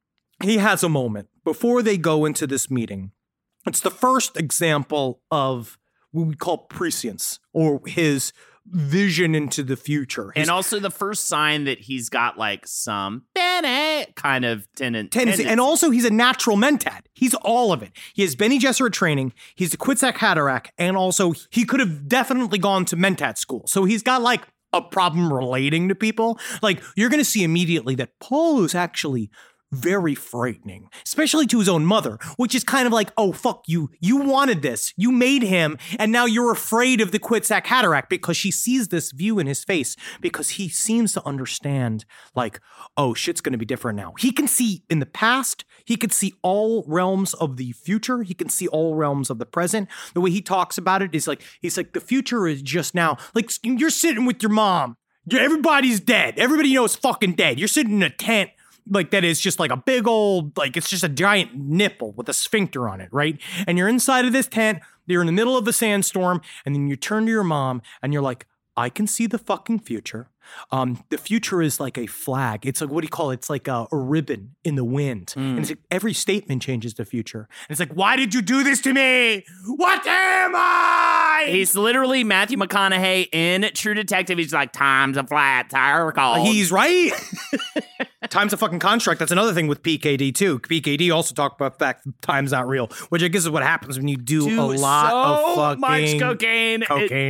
[SPEAKER 9] He has a moment before they go into this meeting. It's the first example of what we call prescience, or his vision into the future. His
[SPEAKER 8] And also the first sign that he's got like some Bene kind of tenant
[SPEAKER 9] tendency. And also he's a natural mentat. He's all of it. He has Bene Gesserit training. He's the Kwisatz Haderach. And also he could have definitely gone to mentat school. So he's got like a problem relating to people. Like you're going to see immediately that Paul is actually very frightening, especially to his own mother, which is kind of like, oh, fuck you. You wanted this. You made him. And now you're afraid of the Kwisatz Haderach because she sees this view in his face because he seems to understand like, oh, shit's going to be different now. He can see in the past. He could see all realms of the future. He can see all realms of the present. The way he talks about it is like, he's like, the future is just now. Like you're sitting with your mom. Everybody's dead. Everybody knows fucking dead. You're sitting in a tent. Like that is just like a big old, like it's just a giant nipple with a sphincter on it, right? And you're inside of this tent, you're in the middle of a sandstorm, and then you turn to your mom and you're like, I can see the fucking future. Um, the future is like a flag. It's like, what do you call it? It's like a, a ribbon in the wind.
[SPEAKER 8] Mm.
[SPEAKER 9] And it's like every statement changes the future. And it's like, why did you do this to me? What am I?
[SPEAKER 8] He's literally Matthew McConaughey in True Detective. He's like, time's a flat tire called.
[SPEAKER 9] He's right. Time's a fucking construct. That's another thing with P K D too. P K D also talked about the fact that time's not real, which I guess is what happens when you do,
[SPEAKER 8] Do
[SPEAKER 9] a lot
[SPEAKER 8] so
[SPEAKER 9] of fucking
[SPEAKER 8] much cocaine.
[SPEAKER 9] Cocaine.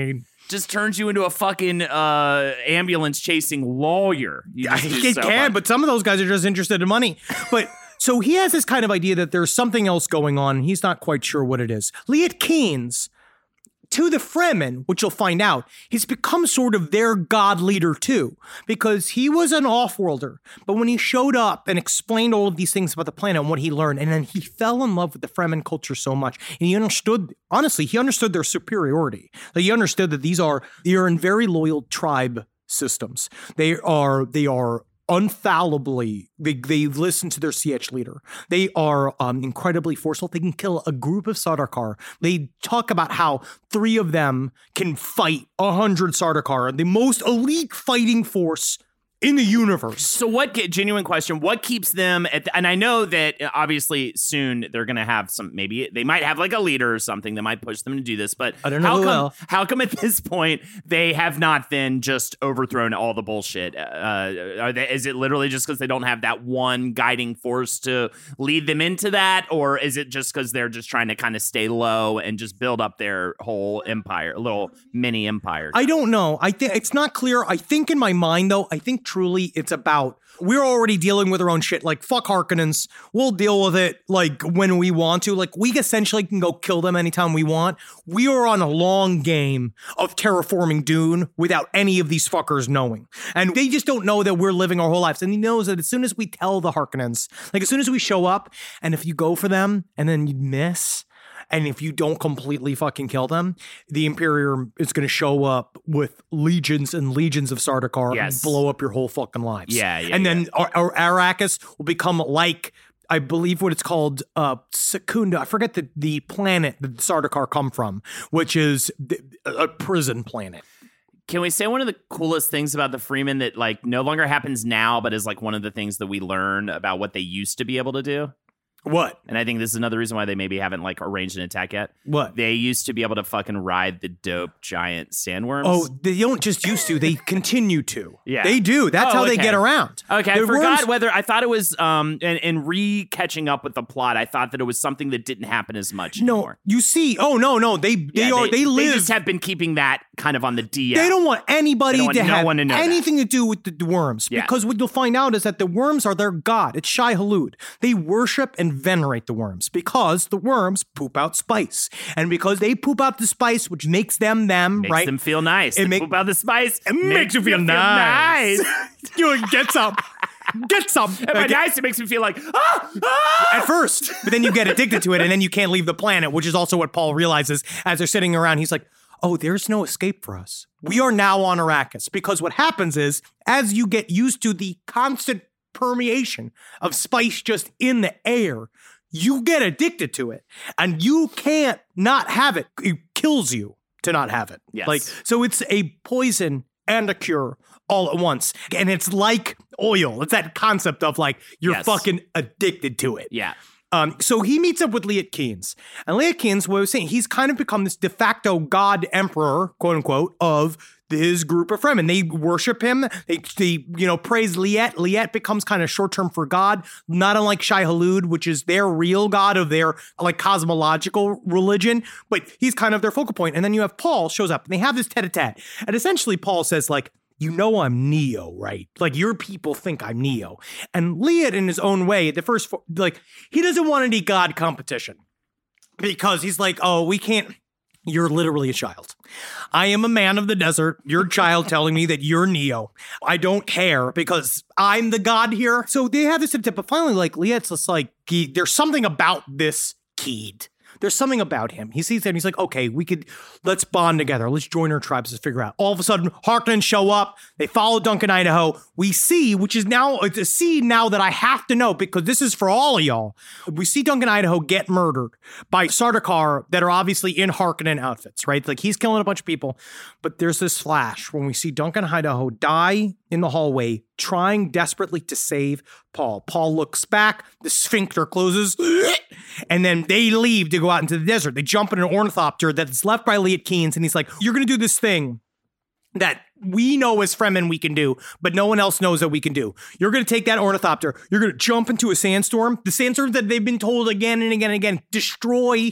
[SPEAKER 8] just turns you into a fucking uh, ambulance chasing lawyer. You just do
[SPEAKER 9] It
[SPEAKER 8] so
[SPEAKER 9] can,
[SPEAKER 8] much.
[SPEAKER 9] but some of those guys are just interested in money. But so he has this kind of idea that there's something else going on, and he's not quite sure what it is. Liet Kynes, to the Fremen, which you'll find out, he's become sort of their god leader too, because he was an off-worlder. But when he showed up and explained all of these things about the planet and what he learned, and then he fell in love with the Fremen culture so much, and he understood, honestly, he understood their superiority. Like he understood that these are, they are in very loyal tribe systems. They are, they are unfallibly, they, they listen to their C H leader. They are um, incredibly forceful. They can kill a group of Sardaukar. They talk about how three of them can fight a hundred Sardaukar, the most elite fighting force in the universe.
[SPEAKER 8] So what, genuine question, what keeps them at, the, and I know that obviously soon they're going to have some, maybe they might have like a leader or something that might push them to do this, but
[SPEAKER 9] I don't know
[SPEAKER 8] how
[SPEAKER 9] who
[SPEAKER 8] come,
[SPEAKER 9] will.
[SPEAKER 8] how come at this point they have not then just overthrown all the bullshit? Uh, are they, is it literally just because they don't have that one guiding force to lead them into that? Or is it just because they're just trying to kind of stay low and just build up their whole empire, a little mini empire?
[SPEAKER 9] I don't know. I think it's not clear. I think in my mind, though, I think truly it's about, we're already dealing with our own shit. Like, fuck Harkonnens. We'll deal with it, like, when we want to. Like, we essentially can go kill them anytime we want. We are on a long game of terraforming Dune without any of these fuckers knowing. And they just don't know that we're living our whole lives. And he knows that as soon as we tell the Harkonnens, like, as soon as we show up, and if you go for them, and then you miss, and if you don't completely fucking kill them, the Imperium is going to show up with legions and legions of Sardaukar
[SPEAKER 8] Yes.
[SPEAKER 9] and blow up your whole fucking lives.
[SPEAKER 8] Yeah, yeah,
[SPEAKER 9] And
[SPEAKER 8] yeah.
[SPEAKER 9] then Ar- Ar- Arrakis will become like, I believe what it's called, uh, Secunda. I forget the, the planet that the Sardaukar come from, which is the, a prison planet.
[SPEAKER 8] Can we say one of the coolest things about the Freeman that like no longer happens now, but is like one of the things that we learn about what they used to be able to do?
[SPEAKER 9] What?
[SPEAKER 8] And I think this is another reason why they maybe haven't like arranged an attack yet.
[SPEAKER 9] What?
[SPEAKER 8] They used to be able to fucking ride the dope giant sandworms.
[SPEAKER 9] Oh, they don't just used to, they continue to.
[SPEAKER 8] Yeah.
[SPEAKER 9] They do. That's
[SPEAKER 8] Oh,
[SPEAKER 9] how they
[SPEAKER 8] okay.
[SPEAKER 9] get around.
[SPEAKER 8] Okay, I
[SPEAKER 9] The
[SPEAKER 8] forgot
[SPEAKER 9] worms-
[SPEAKER 8] whether I thought it was um and, and re catching up with the plot. I thought that it was something that didn't happen as much
[SPEAKER 9] No,
[SPEAKER 8] anymore.
[SPEAKER 9] you see, oh no, no, they they
[SPEAKER 8] Yeah,
[SPEAKER 9] are they, live.
[SPEAKER 8] They just have been keeping that kind of on the D L.
[SPEAKER 9] They don't want anybody
[SPEAKER 8] They don't want
[SPEAKER 9] to
[SPEAKER 8] no
[SPEAKER 9] have
[SPEAKER 8] one to know that.
[SPEAKER 9] anything to do with the, the worms.
[SPEAKER 8] Yeah.
[SPEAKER 9] Because what you'll find out is that the worms are their god. It's Shai Hulud. They worship and venerate the worms because the worms poop out spice. And because they poop out the spice, which makes them them,
[SPEAKER 8] makes
[SPEAKER 9] right?
[SPEAKER 8] them feel nice.
[SPEAKER 9] It
[SPEAKER 8] They
[SPEAKER 9] make-
[SPEAKER 8] poop out the spice.
[SPEAKER 9] It makes you feel
[SPEAKER 8] them
[SPEAKER 9] nice.
[SPEAKER 8] nice.
[SPEAKER 9] You get some. Get some.
[SPEAKER 8] And by
[SPEAKER 9] Like,
[SPEAKER 8] nice, it makes me feel like ah, ah!
[SPEAKER 9] at first, but then you get addicted to it and then you can't leave the planet, which is also what Paul realizes as they're sitting around. He's like, oh, there's no escape for us. We are now on Arrakis, because what happens is as you get used to the constant permeation of spice just in the air, you get addicted to it and you can't not have it. It kills you to not have it.
[SPEAKER 8] Yes.
[SPEAKER 9] Like, so it's a poison and a cure all at once. And it's like oil. It's that concept of like, you're
[SPEAKER 8] Yes.
[SPEAKER 9] fucking addicted to it.
[SPEAKER 8] Yeah.
[SPEAKER 9] Um, so he meets up with Liet Kynes. And Liet Kynes, what I was saying, he's kind of become this de facto god emperor, quote unquote, of his group of Fremen. They worship him. They, they you know, praise Liet. Liet becomes kind of short term for God, not unlike Shai Hulud, which is their real god of their like cosmological religion. But he's kind of their focal point. And then you have Paul shows up and they have this tete-a-tete. And essentially Paul says like, you know I'm Neo, right? Like, your people think I'm Neo. And Liet, in his own way, the first, fo- like, he doesn't want any God competition. Because he's like, oh, we can't, you're literally a child. I am a man of the desert. You're a child telling me that you're Neo. I don't care because I'm the God here. So they have this tip, but finally, like, Liet's just like, he, there's something about this kid. There's something about him. He sees it and he's like, okay, we could, let's bond together. Let's join our tribes to figure out. All of a sudden, Harkonnen show up. They follow Duncan Idaho. We see, which is now, it's a scene now that I have to know because this is for all of y'all. We see Duncan Idaho get murdered by Sardaukar that are obviously in Harkonnen outfits, right? Like, he's killing a bunch of people. But there's this flash when we see Duncan Idaho die in the hallway, trying desperately to save Paul. Paul looks back, the sphincter closes, and then they leave to go out into the desert. They jump in an ornithopter that's left by Liet Kynes, and he's like, you're going to do this thing that we know as Fremen we can do, but no one else knows that we can do. You're going to take that ornithopter, you're going to jump into a sandstorm, the sandstorm that they've been told again and again and again, destroy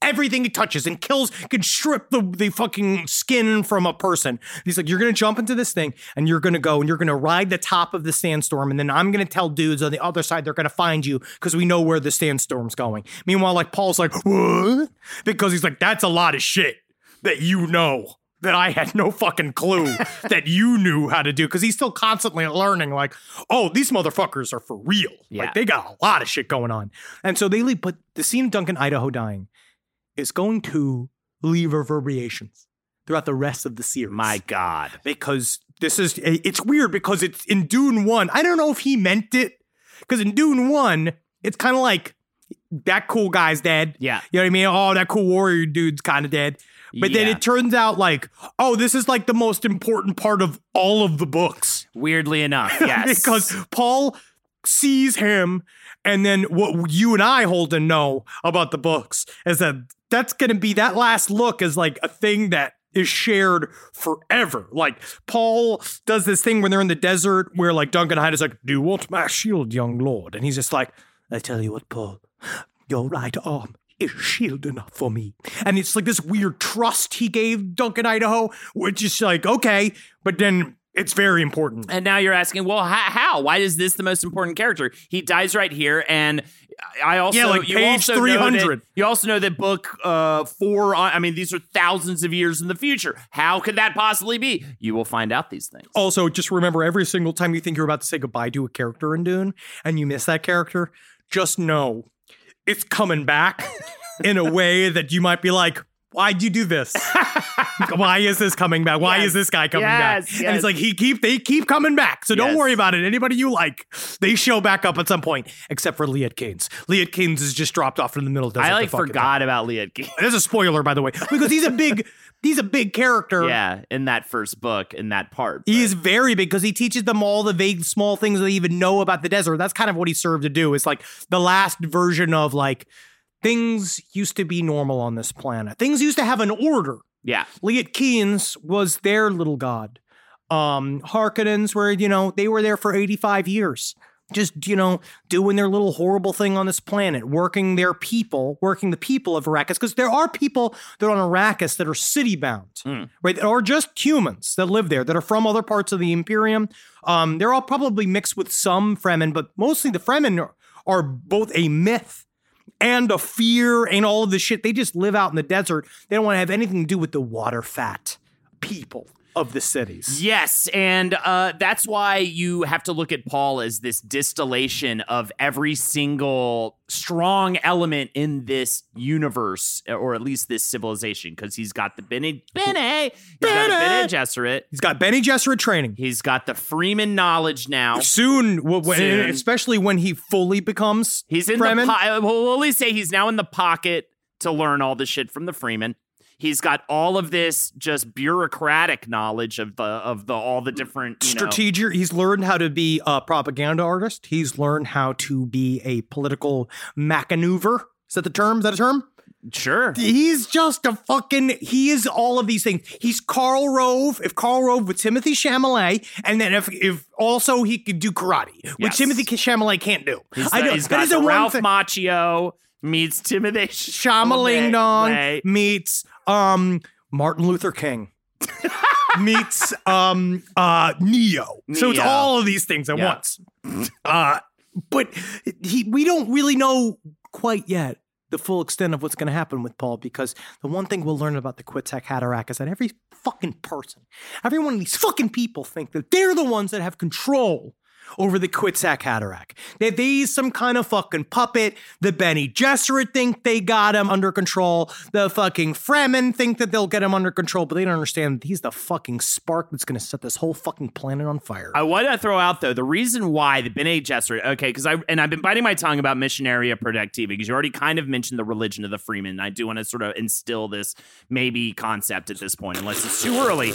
[SPEAKER 9] everything he touches and kills, can strip the, the fucking skin from a person. He's like, you're going to jump into this thing and you're going to go and you're going to ride the top of the sandstorm. And then I'm going to tell dudes on the other side, they're going to find you because we know where the sandstorm's going. Meanwhile, like Paul's like, what? Because he's like, that's a lot of shit that you know. That I had no fucking clue that you knew how to do. Because he's still constantly learning, like, oh, these motherfuckers are for real.
[SPEAKER 8] Yeah.
[SPEAKER 9] Like, they got a lot of shit going on. And so they leave. But the scene of Duncan Idaho dying is going to leave reverberations throughout the rest of the series.
[SPEAKER 8] My God.
[SPEAKER 9] Because this is, it's weird because it's in Dune one. I don't know if he meant it. Because in Dune one, it's kind of like, that cool guy's dead.
[SPEAKER 8] Yeah.
[SPEAKER 9] You know what I mean? Oh, that cool warrior dude's kind of dead. But yeah. then it turns out like, oh, this is like the most important part of all of the books.
[SPEAKER 8] Weirdly enough, yes.
[SPEAKER 9] Because Paul sees him, and then what you and I, Holden, know about the books is that that's going to be, that last look is like a thing that is shared forever. Like, Paul does this thing when they're in the desert where like Duncan Hyde is like, do you want my shield, young lord? And he's just like, I tell you what, Paul, your right arm is shield enough for me. And it's like this weird trust he gave Duncan Idaho, which is like, okay, but then it's very important.
[SPEAKER 8] And now you're asking, well, how? how? Why is this the most important character? He dies right here, and I also
[SPEAKER 9] yeah, like
[SPEAKER 8] you
[SPEAKER 9] page
[SPEAKER 8] also
[SPEAKER 9] three hundred.
[SPEAKER 8] Know that, you also know that book uh, four. I mean, these are thousands of years in the future. How could that possibly be? You will find out these things.
[SPEAKER 9] Also, just remember, every single time you think you're about to say goodbye to a character in Dune, and you miss that character, just know it's coming back in a way that you might be like, why'd you do this? Why is this coming back? Why
[SPEAKER 8] yes.
[SPEAKER 9] is this guy coming
[SPEAKER 8] yes,
[SPEAKER 9] back?
[SPEAKER 8] Yes.
[SPEAKER 9] And it's like, he keep they keep coming back. So don't
[SPEAKER 8] yes.
[SPEAKER 9] worry about it. Anybody you like, they show back up at some point, except for Liet Kynes. Liet Kynes is just dropped off in the middle.
[SPEAKER 8] I like forgot time. about Liet Kynes.
[SPEAKER 9] There's a spoiler, by the way, because he's a big, he's a big character.
[SPEAKER 8] Yeah, in that first book, in that part.
[SPEAKER 9] But. He is very big because he teaches them all the vague small things they even know about the desert. That's kind of what he served to do. It's like the last version of like, things used to be normal on this planet. Things used to have an order.
[SPEAKER 8] Yeah.
[SPEAKER 9] Liet Kynes was their little god. Um, Harkonnens were, you know, they were there for eighty-five years. Just, you know, doing their little horrible thing on this planet, working their people, working the people of Arrakis. Because there are people that are on Arrakis that are city-bound, mm. right? That are just humans that live there, that are from other parts of the Imperium. Um, they're all probably mixed with some Fremen, but mostly the Fremen are, are both a myth and a fear and all of this shit. They just live out in the desert. They don't want to have anything to do with the water fat people of the cities.
[SPEAKER 8] Yes, and uh, that's why you have to look at Paul as this distillation of every single strong element in this universe, or at least this civilization, because he's got the Bene, Bene, he's
[SPEAKER 9] Bene.
[SPEAKER 8] got Bene Gesserit.
[SPEAKER 9] He's got Bene Gesserit training.
[SPEAKER 8] He's got the Freeman knowledge now.
[SPEAKER 9] Soon, w-
[SPEAKER 8] Soon.
[SPEAKER 9] especially when he fully becomes
[SPEAKER 8] He's in
[SPEAKER 9] Fremen.
[SPEAKER 8] the po- we'll at least say he's now in the pocket to learn all the shit from the Freeman. He's got all of this just bureaucratic knowledge of the of the all the different you
[SPEAKER 9] strategic.
[SPEAKER 8] Know.
[SPEAKER 9] He's learned how to be a propaganda artist. He's learned how to be a political maneuver. Is that the term? Is that a term?
[SPEAKER 8] Sure.
[SPEAKER 9] He's just a fucking. He is all of these things. He's Karl Rove. If Karl Rove with Timothy Chalamet, and then if if also he could do karate, which
[SPEAKER 8] yes.
[SPEAKER 9] Timothy Chalamet can't do.
[SPEAKER 8] He's
[SPEAKER 9] I
[SPEAKER 8] the,
[SPEAKER 9] know
[SPEAKER 8] he's got the Ralph Macchio meets Timothy
[SPEAKER 9] Chalamet Dong meets um Martin Luther King meets um uh Neo. Neo. So it's all of these things at yeah. once. Uh but he we don't really know quite yet the full extent of what's going to happen with Paul, because the one thing we'll learn about the Kwisatz Haderach is that every fucking person, every one of these fucking people think that they're the ones that have control over the Kwisatz Haderach. That they's some kind of fucking puppet. The Bene Gesserit think they got him under control. The fucking Fremen think that they'll get him under control, but they don't understand that he's the fucking spark that's going to set this whole fucking planet on fire.
[SPEAKER 8] I want to throw out, though, the reason why the Bene Gesserit, okay, because I, and I've been biting my tongue about Missionaria Protectiva, because you already kind of mentioned the religion of the Freeman. I do want to sort of instill this maybe concept at this point, unless it's too early.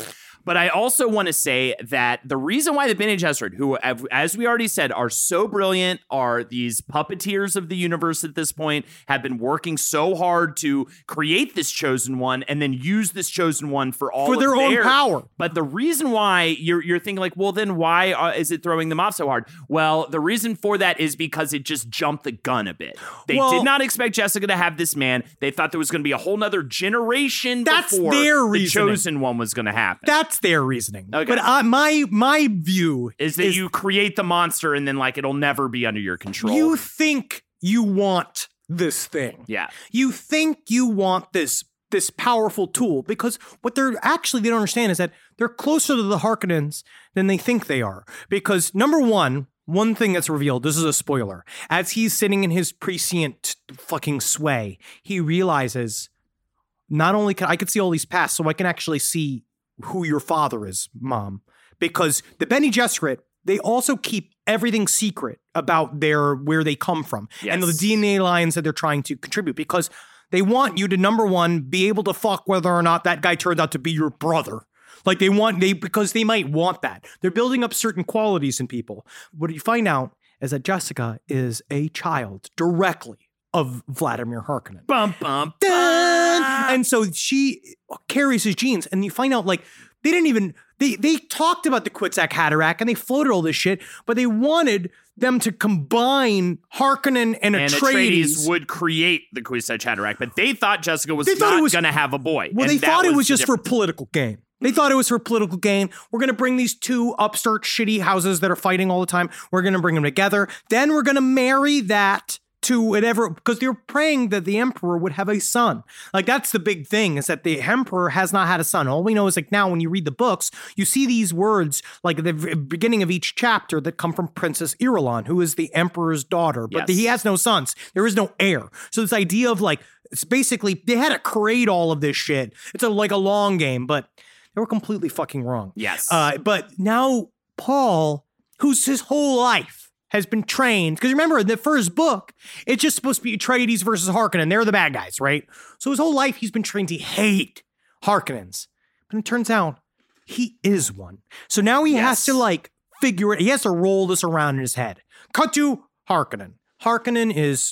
[SPEAKER 8] But I also want to say that the reason why the Bene Gesserit, who, as we already said, are so brilliant, are these puppeteers of the universe at this point, have been working so hard to create this chosen one and then use this chosen one for all
[SPEAKER 9] for
[SPEAKER 8] of
[SPEAKER 9] their own
[SPEAKER 8] their
[SPEAKER 9] power.
[SPEAKER 8] But the reason why you're you're thinking like, well, then why uh, is it throwing them off so hard? Well, the reason for that is because it just jumped the gun a bit. They
[SPEAKER 9] well,
[SPEAKER 8] did not expect Jessica to have this man. They thought there was going to be a whole nother generation
[SPEAKER 9] that's
[SPEAKER 8] before
[SPEAKER 9] their
[SPEAKER 8] the
[SPEAKER 9] reasoning.
[SPEAKER 8] chosen one was going to happen.
[SPEAKER 9] That's their reasoning.
[SPEAKER 8] Okay.
[SPEAKER 9] But uh, my my view
[SPEAKER 8] is that is, you create the monster and then like it'll never be under your control.
[SPEAKER 9] You think you want this thing.
[SPEAKER 8] Yeah.
[SPEAKER 9] You think you want this this powerful tool because what they're actually they don't understand is that they're closer to the Harkonnens than they think they are. Because number one, one thing that's revealed, this is a spoiler, as he's sitting in his prescient fucking sway, he realizes not only can I could see all these paths, so I can actually see who your father is, Mom. Because the Bene Gesserit, they also keep everything secret about their where they come from
[SPEAKER 8] yes.
[SPEAKER 9] and the D N A lines that they're trying to contribute because they want you to, number one, be able to fuck whether or not that guy turns out to be your brother. Like they want, they because they might want that. They're building up certain qualities in people. What you find out is that Jessica is a child directly of Vladimir Harkonnen.
[SPEAKER 8] Bum, bum,
[SPEAKER 9] Dun! And so she carries his genes. And you find out, like, they didn't even, they they talked about the Kwisatz Haderach and they floated all this shit, but they wanted them to combine Harkonnen and,
[SPEAKER 8] and
[SPEAKER 9] Atreides.
[SPEAKER 8] Atreides would create the Kwisatz Haderach, but they thought Jessica was
[SPEAKER 9] they
[SPEAKER 8] not
[SPEAKER 9] was,
[SPEAKER 8] going to have a boy.
[SPEAKER 9] Well,
[SPEAKER 8] and
[SPEAKER 9] they thought
[SPEAKER 8] was
[SPEAKER 9] it was just
[SPEAKER 8] difference.
[SPEAKER 9] for political gain. They thought it was for political gain. We're going to bring these two upstart shitty houses that are fighting all the time. We're going to bring them together. Then we're going to marry that to whatever, because they're praying that the Emperor would have a son. Like, that's the big thing, is that the Emperor has not had a son. All we know is, like, now when you read the books, you see these words, like at the beginning of each chapter, that come from Princess Irulan, who is the Emperor's daughter, but
[SPEAKER 8] yes.
[SPEAKER 9] he has no sons. There is no heir. So this idea of, like, it's basically, they had to create all of this shit. It's a, like a long game, but they were completely fucking wrong.
[SPEAKER 8] Yes.
[SPEAKER 9] Uh, but now Paul, who's his whole life has been trained, because remember, in the first book, it's just supposed to be Atreides versus Harkonnen. They're the bad guys, right? So his whole life, he's been trained to hate Harkonnens. But it turns out he is one. So now he
[SPEAKER 8] yes.
[SPEAKER 9] has to, like, figure it. He has to roll this around in his head. Cut to Harkonnen. Harkonnen is,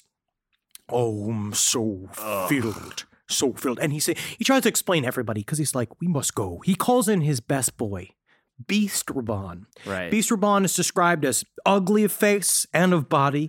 [SPEAKER 9] oh, I'm so Ugh. filled. So filled. And he say, he tries to explain to everybody, because he's like, we must go. He calls in his best boy, Beast Raban.
[SPEAKER 8] Right.
[SPEAKER 9] Beast Raban is described as ugly of face and of body,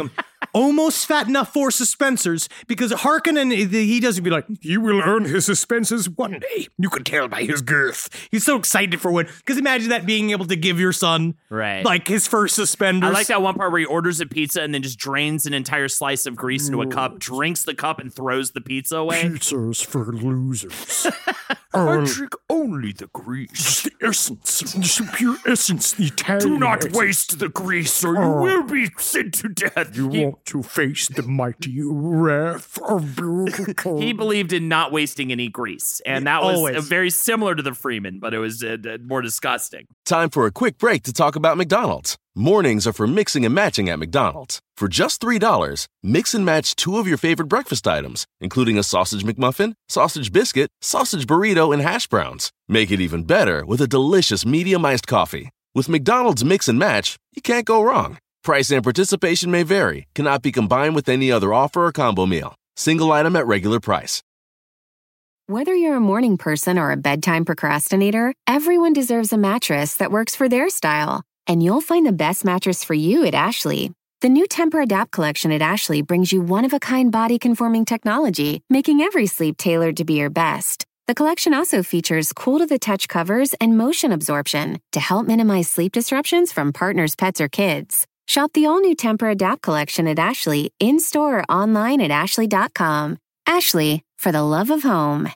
[SPEAKER 9] almost fat enough for suspensors, because Harkonnen, he doesn't be like, he will earn his suspensors one day. You can tell by his girth. He's so excited for one, because imagine that, being able to give your son,
[SPEAKER 8] right,
[SPEAKER 9] like, his first suspenders.
[SPEAKER 8] I like that one part where he orders a pizza and then just drains an entire slice of grease into a cup, drinks the cup, and throws the pizza away.
[SPEAKER 5] Pizza's for losers.
[SPEAKER 6] I drink only the grease.
[SPEAKER 5] The essence, the pure essence, the Italian
[SPEAKER 6] Do not
[SPEAKER 5] essence.
[SPEAKER 6] waste the grease, or you
[SPEAKER 5] Oh.
[SPEAKER 6] will be sent to death.
[SPEAKER 5] You
[SPEAKER 8] He-
[SPEAKER 5] want to face the mighty wrath of Bilbo.
[SPEAKER 8] He believed in not wasting any grease, and that was
[SPEAKER 9] Always.
[SPEAKER 8] uh, very similar to the Freeman, but it was uh, uh, more disgusting.
[SPEAKER 1] Time for a quick break to talk about McDonald's. Mornings are for mixing and matching at McDonald's. For just three dollars, mix and match two of your favorite breakfast items, including a sausage McMuffin, sausage biscuit, sausage burrito, and hash browns. Make it even better with a delicious medium iced coffee. With McDonald's Mix and Match, you can't go wrong. Price and participation may vary, cannot be combined with any other offer or combo meal. Single item at regular price.
[SPEAKER 12] Whether you're a morning person or a bedtime procrastinator, everyone deserves a mattress that works for their style. And you'll find the best mattress for you at Ashley. The new Temper-Adapt collection at Ashley brings you one-of-a-kind body-conforming technology, making every sleep tailored to be your best. The collection also features cool-to-the-touch covers and motion absorption to help minimize sleep disruptions from partners, pets, or kids. Shop the all-new Temper-Adapt collection at Ashley, in-store or online at ashley dot com. Ashley, for the love of home.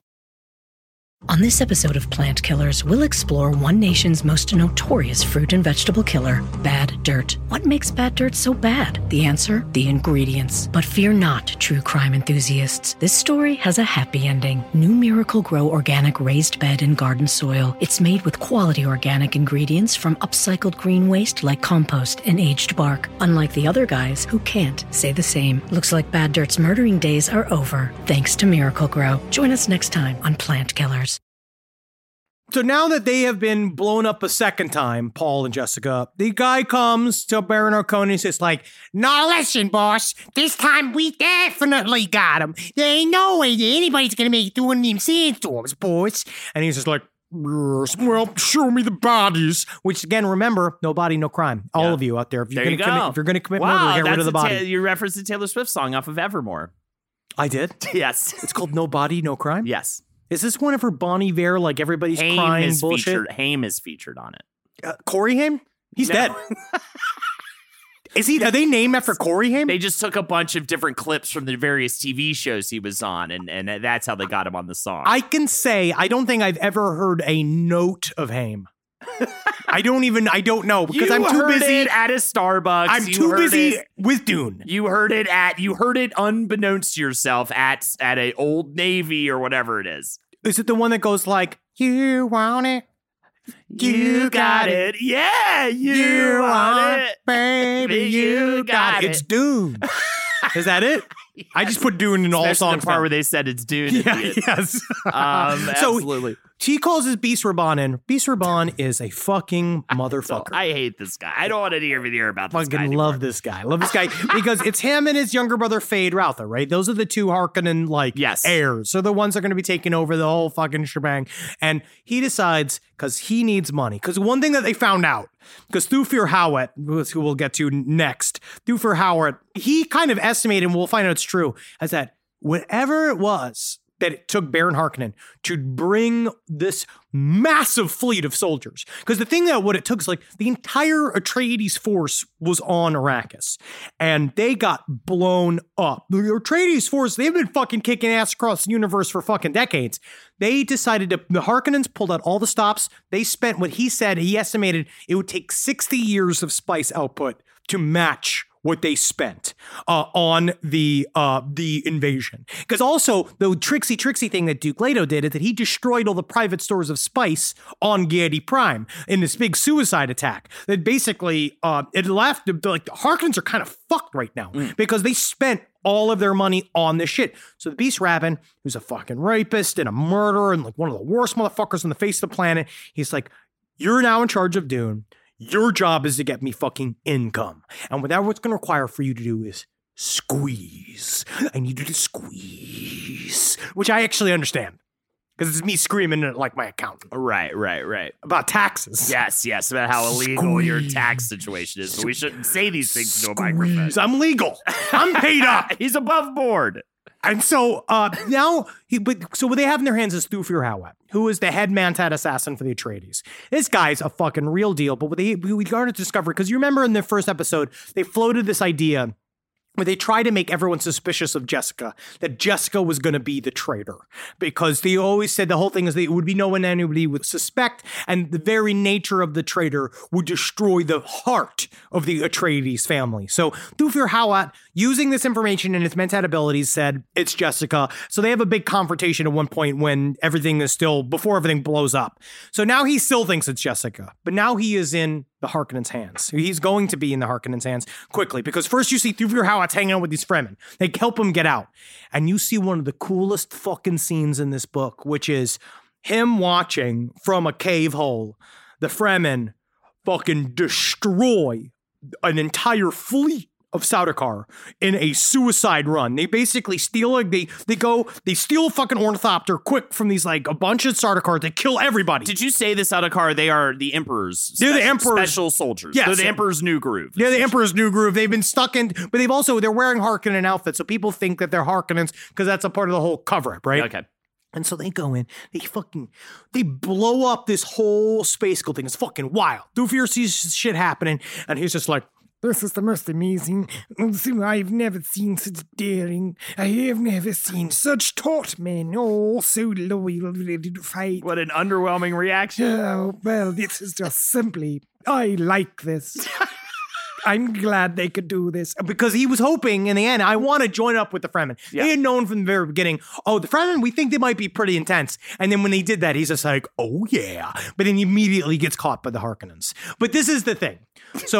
[SPEAKER 13] On this episode of Plant Killers, we'll explore one nation's most notorious fruit and vegetable killer, bad dirt. What makes bad dirt so bad? The answer? The ingredients. But fear not, true crime enthusiasts. This story has a happy ending. New Miracle Grow organic raised bed and garden soil. It's made with quality organic ingredients from upcycled green waste like compost and aged bark. Unlike the other guys who can't say the same. Looks like bad dirt's murdering days are over, thanks to Miracle Grow. Join us next time on Plant Killers.
[SPEAKER 9] So now that they have been blown up a second time, Paul and Jessica, the guy comes to Baron Harkonnen and says like, "Now listen, boss, this time we definitely got him. There ain't no way that anybody's gonna make it through one of them sandstorms, boys." And he's just like, "Yes, well, show me the bodies." Which again, remember, no body, no crime. All
[SPEAKER 8] Yeah.
[SPEAKER 9] of you out there, if you're
[SPEAKER 8] There
[SPEAKER 9] gonna
[SPEAKER 8] you go.
[SPEAKER 9] commit, if you're gonna commit
[SPEAKER 8] Wow,
[SPEAKER 9] murder, get rid
[SPEAKER 8] that's
[SPEAKER 9] of the
[SPEAKER 8] a
[SPEAKER 9] body.
[SPEAKER 8] Ta- you referenced the Taylor Swift song off of Evermore.
[SPEAKER 9] I did.
[SPEAKER 8] Yes,
[SPEAKER 9] it's called "No Body, No Crime."
[SPEAKER 8] Yes.
[SPEAKER 9] Is this one of her Bon Iver, like everybody's
[SPEAKER 8] Haim
[SPEAKER 9] crying
[SPEAKER 8] is
[SPEAKER 9] bullshit?
[SPEAKER 8] featured. Haim is featured on it.
[SPEAKER 9] Uh, Corey Haim? He's
[SPEAKER 8] No.
[SPEAKER 9] dead. Is he? Are they named after Corey Haim?
[SPEAKER 8] They just took a bunch of different clips from the various T V shows he was on, and, and that's how they got him on the song.
[SPEAKER 9] I can say I don't think I've ever heard a note of Haim. I don't even. I don't know because
[SPEAKER 8] you
[SPEAKER 9] I'm too
[SPEAKER 8] heard
[SPEAKER 9] busy
[SPEAKER 8] it at a Starbucks.
[SPEAKER 9] I'm
[SPEAKER 8] You
[SPEAKER 9] too
[SPEAKER 8] heard
[SPEAKER 9] busy
[SPEAKER 8] it-
[SPEAKER 9] with Dune.
[SPEAKER 8] You heard it at. You heard it unbeknownst to yourself at at a Old Navy or whatever it is.
[SPEAKER 9] Is it the one that goes like, "You want it?
[SPEAKER 8] You got it. Yeah, you, want it,
[SPEAKER 9] baby. You got it." It's Dune. Is that it? I just put Dune in all
[SPEAKER 8] Especially
[SPEAKER 9] songs.
[SPEAKER 8] the part
[SPEAKER 9] now.
[SPEAKER 8] where they said it's Dune.
[SPEAKER 9] Yeah, yes.
[SPEAKER 8] Um,
[SPEAKER 9] So,
[SPEAKER 8] absolutely.
[SPEAKER 9] She calls his Beast Raban in. Beast Raban is a fucking motherfucker.
[SPEAKER 8] I hate this guy. I don't want to hear hear about this guy
[SPEAKER 9] fucking
[SPEAKER 8] anymore.
[SPEAKER 9] love this guy. Love this guy because it's him and his younger brother Fade Routher, right? Those are the two Harkonnen like
[SPEAKER 8] Yes.
[SPEAKER 9] heirs. So the ones that are going to be taking over the whole fucking shebang. And he decides because he needs money. Because one thing that they found out, because Thufir Hawat, who we'll get to next, Thufir Hawat, he kind of estimated, and we'll find out it's true, as that whatever it was that it took Baron Harkonnen to bring this massive fleet of soldiers. Because the thing that what it took is like the entire Atreides force was on Arrakis and they got blown up. The Atreides force, they've been fucking kicking ass across the universe for fucking decades. They decided to, the Harkonnens pulled out all the stops. They spent what he said, he estimated it would take sixty years of spice output to match what they spent uh, on the uh, the invasion. Because also, the tricksy, tricksy thing that Duke Leto did is that he destroyed all the private stores of spice on Giedi Prime in this big suicide attack. That basically, uh, it left, like, the Harkonnens are kind of fucked right now
[SPEAKER 8] Mm.
[SPEAKER 9] because they spent all of their money on this shit. So the Beast Rabbin, who's a fucking rapist and a murderer and like one of the worst motherfuckers on the face of the planet, he's like, "You're now in charge of Dune. Your job is to get me fucking income. And what what's going to require for you to do is squeeze. I need you to squeeze." Which I actually understand. Because it's me screaming at like my accountant.
[SPEAKER 8] Right, right, right.
[SPEAKER 9] About taxes.
[SPEAKER 8] Yes, yes, about how illegal your tax situation is. But we shouldn't say these things into a microphone.
[SPEAKER 9] I'm legal. I'm paid up.
[SPEAKER 8] He's above board.
[SPEAKER 9] And so uh, now, he, but so what they have in their hands is Thufir Hawat, who is the head Mantad assassin for the Atreides. This guy's a fucking real deal. But what they we got to discover, because you remember in the first episode, they floated this idea where they try to make everyone suspicious of Jessica, that Jessica was going to be the traitor. Because they always said the whole thing is that it would be no one anybody would suspect, and the very nature of the traitor would destroy the heart of the Atreides family. So Thufir Hawat, using this information and his Mentat abilities, said, it's Jessica. So they have a big confrontation at one point when everything is still, before everything blows up. So now he still thinks it's Jessica, but now he is in the Harkonnens' hands. He's going to be in the Harkonnens' hands quickly, because first you see Thufir Hawat's hanging out with these Fremen. They help him get out. And you see one of the coolest fucking scenes in this book, which is him watching from a cave hole the Fremen fucking destroy an entire fleet of Sardaukar in a suicide run. They basically steal, like, they they go, they steal a fucking ornithopter quick from these, like, a bunch of Sardaukar. They kill everybody.
[SPEAKER 8] Did you say the Sardaukar, they are the Emperor's
[SPEAKER 9] They're the
[SPEAKER 8] special-
[SPEAKER 9] Emperor's-
[SPEAKER 8] special soldiers.
[SPEAKER 9] Yes.
[SPEAKER 8] They're the Emperor's New Groove.
[SPEAKER 9] They're the Emperor's New Groove. They've been stuck in, but they've also, they're wearing Harkonnen outfits, so people think that they're Harkonnens because that's a part of the whole cover-up, right?
[SPEAKER 8] Okay.
[SPEAKER 9] And so they go in, they fucking, they blow up this whole space gold thing. It's fucking wild. Thufir sees shit happening, and he's just like,
[SPEAKER 14] "This is the most amazing. I've never seen such daring. I have never seen such taut men, all so loyal, ready to fight."
[SPEAKER 8] What an underwhelming reaction.
[SPEAKER 14] Oh, well, this is just simply, I like this. I'm glad they could do this.
[SPEAKER 9] because he was hoping in the end, I want to join up with the Fremen.
[SPEAKER 8] Yeah.
[SPEAKER 9] They had known from the very beginning, oh, the Fremen, we think they might be pretty intense. And then when they did that, he's just like, oh yeah. But then he immediately gets caught by the Harkonnens. But this is the thing. So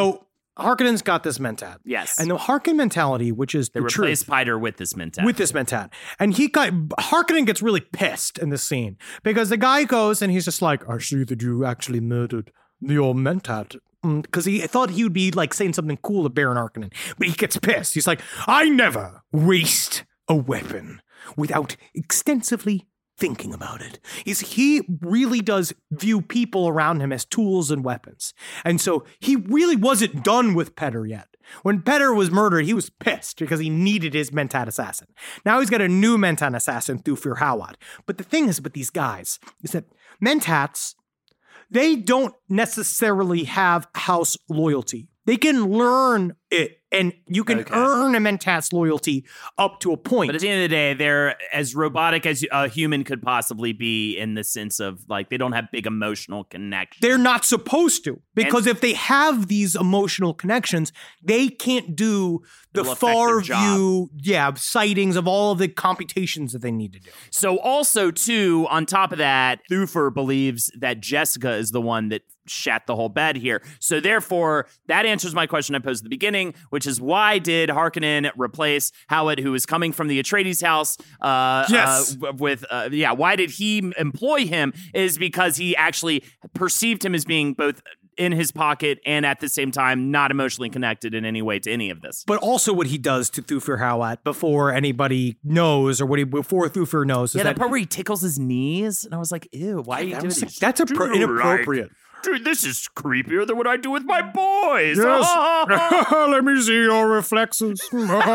[SPEAKER 9] Harkonnen's got this mentat.
[SPEAKER 8] Yes.
[SPEAKER 9] And the Harkonnen mentality, which is
[SPEAKER 8] they
[SPEAKER 9] the
[SPEAKER 8] replace
[SPEAKER 9] truth,
[SPEAKER 8] Piter with this mentat.
[SPEAKER 9] with this mentat. And he got, Harkonnen gets really pissed in this scene because the guy goes and he's just like, I see that you actually murdered your mentat. Because he thought he would be like saying something cool to Baron Harkonnen. But he gets pissed. He's like, I never waste a weapon without extensively thinking about it. Is he really does view people around him as tools and weapons. And so he really wasn't done with Peder yet. When Peder was murdered, he was pissed because he needed his mentat assassin. Now he's got a new mentat assassin, Thufir Hawat. But the thing is with these guys is that mentats, they don't necessarily have house loyalty. They can learn it, and you can
[SPEAKER 8] okay.
[SPEAKER 9] earn a mentat's loyalty up to a point.
[SPEAKER 8] But at the end of the day, they're as robotic as a human could possibly be in the sense of, like, they don't have big emotional connections.
[SPEAKER 9] They're not supposed to, because and if they have these emotional connections, they can't do the far view, yeah, sightings of all of the computations that they need to do.
[SPEAKER 8] So also, too, on top of that, Thufir believes that Jessica is the one that shat the whole bed here. So therefore, that answers my question I posed at the beginning, which is why did Harkonnen replace Hawat, who is coming from the Atreides house? Uh,
[SPEAKER 9] yes.
[SPEAKER 8] Uh, with, uh, yeah, why did he employ him? Is because he actually perceived him as being both in his pocket and at the same time not emotionally connected in any way to any of this.
[SPEAKER 9] But also what he does to Thufir Hawat before anybody knows, or what he before Thufir knows.
[SPEAKER 8] Yeah,
[SPEAKER 9] is
[SPEAKER 8] that
[SPEAKER 9] that
[SPEAKER 8] part where he tickles his knees, and I was like, ew, why are you doing this?
[SPEAKER 9] That's a pro- inappropriate.
[SPEAKER 6] Like, dude, this is creepier than what I do with my boys.
[SPEAKER 14] Yes. Let me see your reflexes.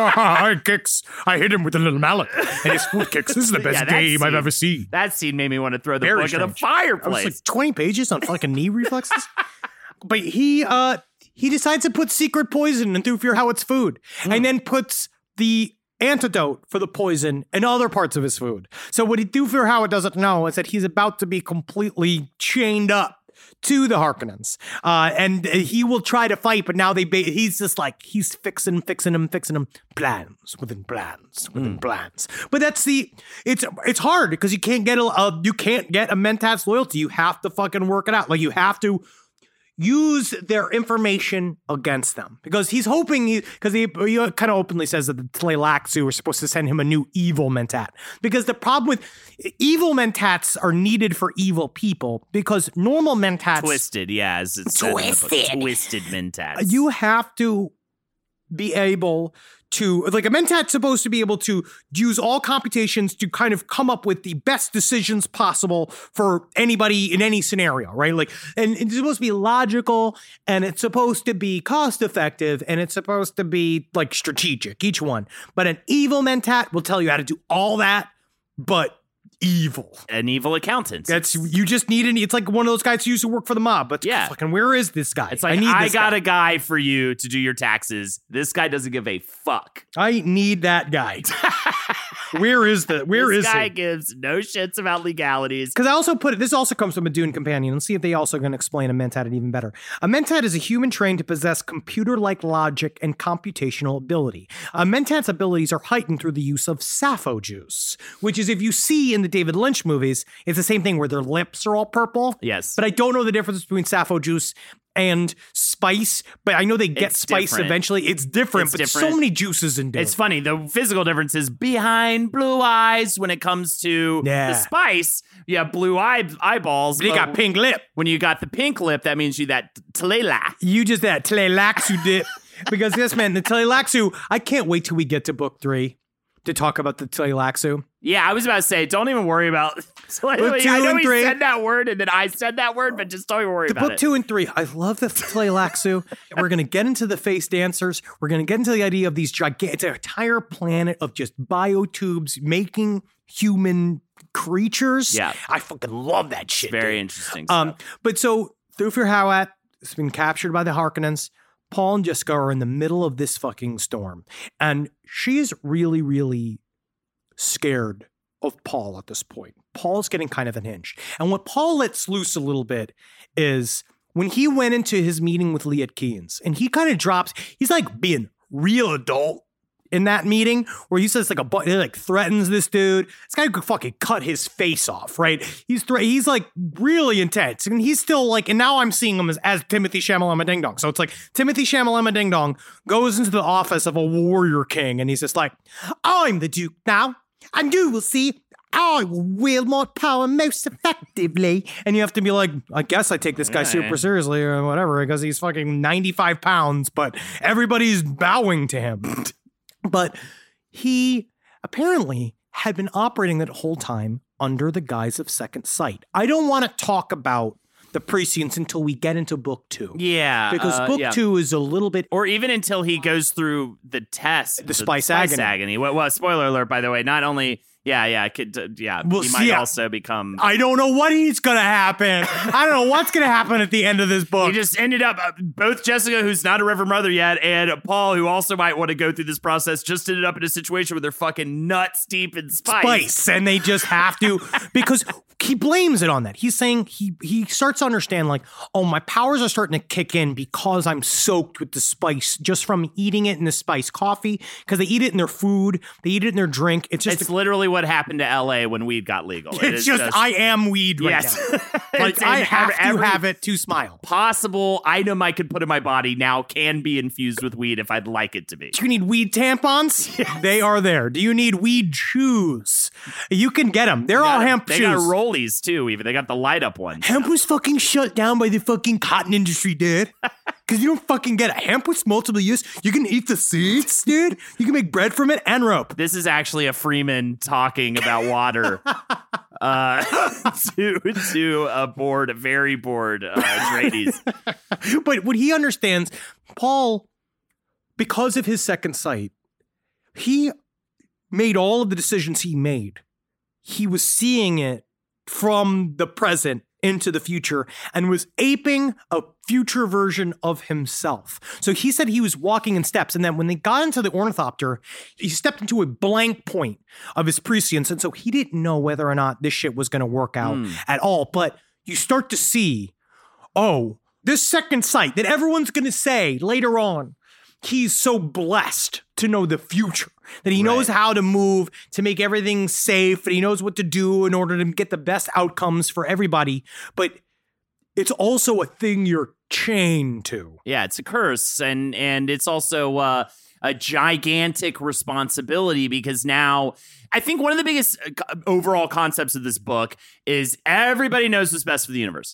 [SPEAKER 14] I kicks. I hit him with a little mallet, and his foot kicks. This is the best
[SPEAKER 8] Yeah,
[SPEAKER 14] game
[SPEAKER 8] scene,
[SPEAKER 14] I've ever seen.
[SPEAKER 8] That scene made me want to throw the
[SPEAKER 9] Very
[SPEAKER 8] book in the
[SPEAKER 9] strange.
[SPEAKER 8] fireplace.
[SPEAKER 9] It was like twenty pages on fucking knee reflexes. But he uh he decides to put secret poison in Thufir Hawat's food, mm. and then puts the antidote for the poison in other parts of his food. So what Thufir Hawat doesn't know is that he's about to be completely chained up to the Harkonnens. Uh, and he will try to fight, but now they ba- he's just like, he's fixing, fixing him, fixing him. Plans within plans within mm. plans. But that's the, it's it's hard because you can't get a, uh, you can't get a mentat's loyalty. You have to fucking work it out. Like, you have to use their information against them, because he's hoping he, because he, he kind of openly says that the Tleilaxu are supposed to send him a new evil mentat, because the problem with evil mentats are needed for evil people, because normal mentats
[SPEAKER 8] twisted, yeah, as it's
[SPEAKER 9] twisted,
[SPEAKER 8] twisted mentats.
[SPEAKER 9] You have to be able to, like, a mentat's supposed to be able to use all computations to kind of come up with the best decisions possible for anybody in any scenario, right? Like, and it's supposed to be logical, and it's supposed to be cost effective, and it's supposed to be like strategic, each one. But an evil mentat will tell you how to do all that, but evil.
[SPEAKER 8] An evil accountant.
[SPEAKER 9] That's, you just need an, it's like one of those guys who used to work for the mob, but
[SPEAKER 8] yeah.
[SPEAKER 9] fucking, where is this guy?
[SPEAKER 8] It's like,
[SPEAKER 9] I, need
[SPEAKER 8] I
[SPEAKER 9] this
[SPEAKER 8] got
[SPEAKER 9] guy.
[SPEAKER 8] a guy for you to do your taxes. This guy doesn't give a fuck.
[SPEAKER 9] I need that guy. Where is the, where
[SPEAKER 8] this
[SPEAKER 9] is
[SPEAKER 8] guy
[SPEAKER 9] he?
[SPEAKER 8] gives no shits about legalities.
[SPEAKER 9] Because I also put it, this also comes from a Dune companion. Let's see if they also going to explain a mentat even better. A mentat is a human trained to possess computer-like logic and computational ability. A mentat's abilities are heightened through the use of sappho juice, which is, if you see in the David Lynch movies, it's the same thing where their lips are all purple.
[SPEAKER 8] Yes.
[SPEAKER 9] But I don't know the difference between sappho juice and spice, but I know they get
[SPEAKER 8] It's
[SPEAKER 9] spice
[SPEAKER 8] different.
[SPEAKER 9] eventually. It's different,
[SPEAKER 8] It's
[SPEAKER 9] but
[SPEAKER 8] different.
[SPEAKER 9] so many juices in Dune.
[SPEAKER 8] It's funny. The physical difference is behind blue eyes when it comes to
[SPEAKER 9] Yeah.
[SPEAKER 8] the spice. You have blue eye eyeballs.
[SPEAKER 9] But you got pink lip.
[SPEAKER 8] When you got the pink lip, that means you that Tleilaxu.
[SPEAKER 9] You just that Tleilaxu dip. Because this, man, the Tleilaxu, I can't wait till we get to book three to talk about the Tleilaxu.
[SPEAKER 8] Yeah, I was about to say, don't even worry about.
[SPEAKER 9] Book two
[SPEAKER 8] I know
[SPEAKER 9] and
[SPEAKER 8] he
[SPEAKER 9] three.
[SPEAKER 8] said that word, and then I said that word, but just don't even worry
[SPEAKER 9] The
[SPEAKER 8] about
[SPEAKER 9] book
[SPEAKER 8] it.
[SPEAKER 9] two and three, I love the Tleilaxu. We're going to get into the face dancers. We're going to get into the idea of these gigantic, it's an entire planet of just biotubes making human creatures.
[SPEAKER 8] Yeah.
[SPEAKER 9] I fucking love that shit.
[SPEAKER 8] Very
[SPEAKER 9] dude.
[SPEAKER 8] interesting
[SPEAKER 9] Um,
[SPEAKER 8] stuff.
[SPEAKER 9] But so, Thufir Hawat has been captured by the Harkonnens. Paul and Jessica are in the middle of this fucking storm. And she's really, really scared of Paul at this point. Paul's getting kind of unhinged. And what Paul lets loose a little bit is when he went into his meeting with Liet Kynes, and he kind of drops, he's like being real adult in that meeting where he says like a bu- he like threatens this dude. This guy could fucking cut his face off, right? He's thre- he's like really intense, and he's still like. And now I'm seeing him as, as Timothy Shamalama Ding Dong. So it's like Timothy Shamalama Ding Dong goes into the office of a warrior king, and he's just like, "I'm the Duke now, and you will see. I will wield my power most effectively." And you have to be like, I guess I take this guy
[SPEAKER 8] Yeah,
[SPEAKER 9] super
[SPEAKER 8] yeah.
[SPEAKER 9] seriously or whatever, because he's fucking ninety-five pounds, but everybody's bowing to him. But he apparently had been operating that whole time under the guise of second sight. I don't want to talk about the prescience until we get into book two.
[SPEAKER 8] Yeah.
[SPEAKER 9] Because
[SPEAKER 8] uh,
[SPEAKER 9] book
[SPEAKER 8] yeah.
[SPEAKER 9] two is a little bit...
[SPEAKER 8] Or even until he goes through the test.
[SPEAKER 9] The spice agony.
[SPEAKER 8] agony. Well, well, spoiler alert, by the way, not only... Yeah, yeah, it could, uh, yeah.
[SPEAKER 9] Well,
[SPEAKER 8] he might
[SPEAKER 9] yeah.
[SPEAKER 8] also become...
[SPEAKER 9] I don't know what is going to happen. I don't know what's going to happen at the end of this book.
[SPEAKER 8] He just ended up, uh, both Jessica, who's not a Reverend Mother yet, and Paul, who also might want to go through this process, just ended up in a situation where they're fucking nuts deep in spice.
[SPEAKER 9] Spice, and they just have to, because he blames it on that. He's saying he he starts to understand like, oh, my powers are starting to kick in because I'm soaked with the spice just from eating it in the spice coffee, because they eat it in their food, they eat it in their drink. It's just
[SPEAKER 8] It's literally what happened to L A when weed got legal. It
[SPEAKER 9] It's
[SPEAKER 8] is
[SPEAKER 9] just, I am weed right
[SPEAKER 8] Yes.
[SPEAKER 9] now. Like,
[SPEAKER 8] It's
[SPEAKER 9] I
[SPEAKER 8] in
[SPEAKER 9] have to
[SPEAKER 8] every
[SPEAKER 9] have it to smile.
[SPEAKER 8] Possible item I could put in my body now can be infused with weed if I'd like it to be.
[SPEAKER 9] Do you need weed tampons? Yes. They are there. Do you need weed shoes? You can get them. They're all hemp
[SPEAKER 8] They
[SPEAKER 9] shoes.
[SPEAKER 8] got rollies too, even. They got the light up ones.
[SPEAKER 9] Hemp was fucking shut down by the fucking cotton industry, dude. Because you don't fucking get it. Hemp with multiple use. You can eat the seeds, dude. You can make bread from it and rope.
[SPEAKER 8] This is actually a Freeman talking about water uh, to to a bored, very bored uh, Atreides.
[SPEAKER 9] But what he understands, Paul, because of his second sight, he made all of the decisions he made. He was seeing it from the present into the future and was aping a future version of himself. So he said he was walking in steps, and then when they got into the ornithopter, he stepped into a blank point of his prescience, and so he didn't know whether or not this shit was going to work out
[SPEAKER 8] Mm.
[SPEAKER 9] at all. But you start to see, oh, this second sight that everyone's going to say later on, he's so blessed to know the future, that he knows how to move to make everything safe, and he knows what to do in order to get the best outcomes for everybody. But it's also a thing you're chained to.
[SPEAKER 8] Yeah, it's a curse, and and it's also uh, a gigantic responsibility, because now I think one of the biggest overall concepts of this book is everybody knows what's best for the universe.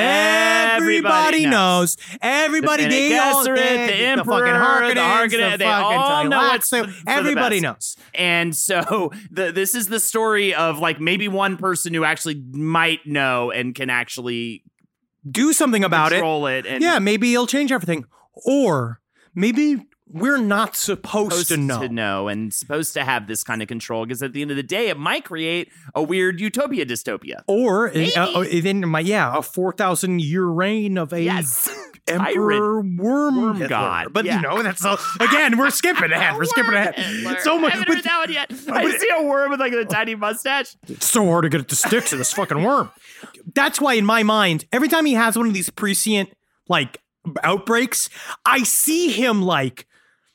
[SPEAKER 9] Everybody knows. Everybody,
[SPEAKER 8] the
[SPEAKER 9] they all,
[SPEAKER 8] Gesserit,
[SPEAKER 9] they,
[SPEAKER 8] the Emperor,
[SPEAKER 9] fucking Harkonnens,
[SPEAKER 8] the Harkonnen,
[SPEAKER 9] the
[SPEAKER 8] they
[SPEAKER 9] fucking
[SPEAKER 8] all know what's
[SPEAKER 9] Tleilaxu.
[SPEAKER 8] for the
[SPEAKER 9] Everybody
[SPEAKER 8] best.
[SPEAKER 9] knows.
[SPEAKER 8] And so the, this is the story of like maybe one person who actually might know and can actually
[SPEAKER 9] do something about
[SPEAKER 8] control
[SPEAKER 9] it.
[SPEAKER 8] it and
[SPEAKER 9] yeah, maybe it'll change everything. Or maybe we're not supposed,
[SPEAKER 8] supposed
[SPEAKER 9] to know.
[SPEAKER 8] to know and supposed to have this kind of control, because at the end of the day, it might create a weird utopia dystopia.
[SPEAKER 9] Or uh, in my yeah, a four thousand year reign of a
[SPEAKER 8] yes.
[SPEAKER 9] Emperor worm,
[SPEAKER 8] worm god.
[SPEAKER 9] But
[SPEAKER 8] yeah.
[SPEAKER 9] you know, that's a, again, we're skipping ahead. We're skipping ahead.
[SPEAKER 8] Hitler.
[SPEAKER 9] So much.
[SPEAKER 8] I haven't
[SPEAKER 9] but-
[SPEAKER 8] heard that one yet. I see a worm with like a tiny mustache.
[SPEAKER 9] It's so hard to get it to stick to this fucking worm. That's why, in my mind, every time he has one of these prescient like outbreaks, I see him like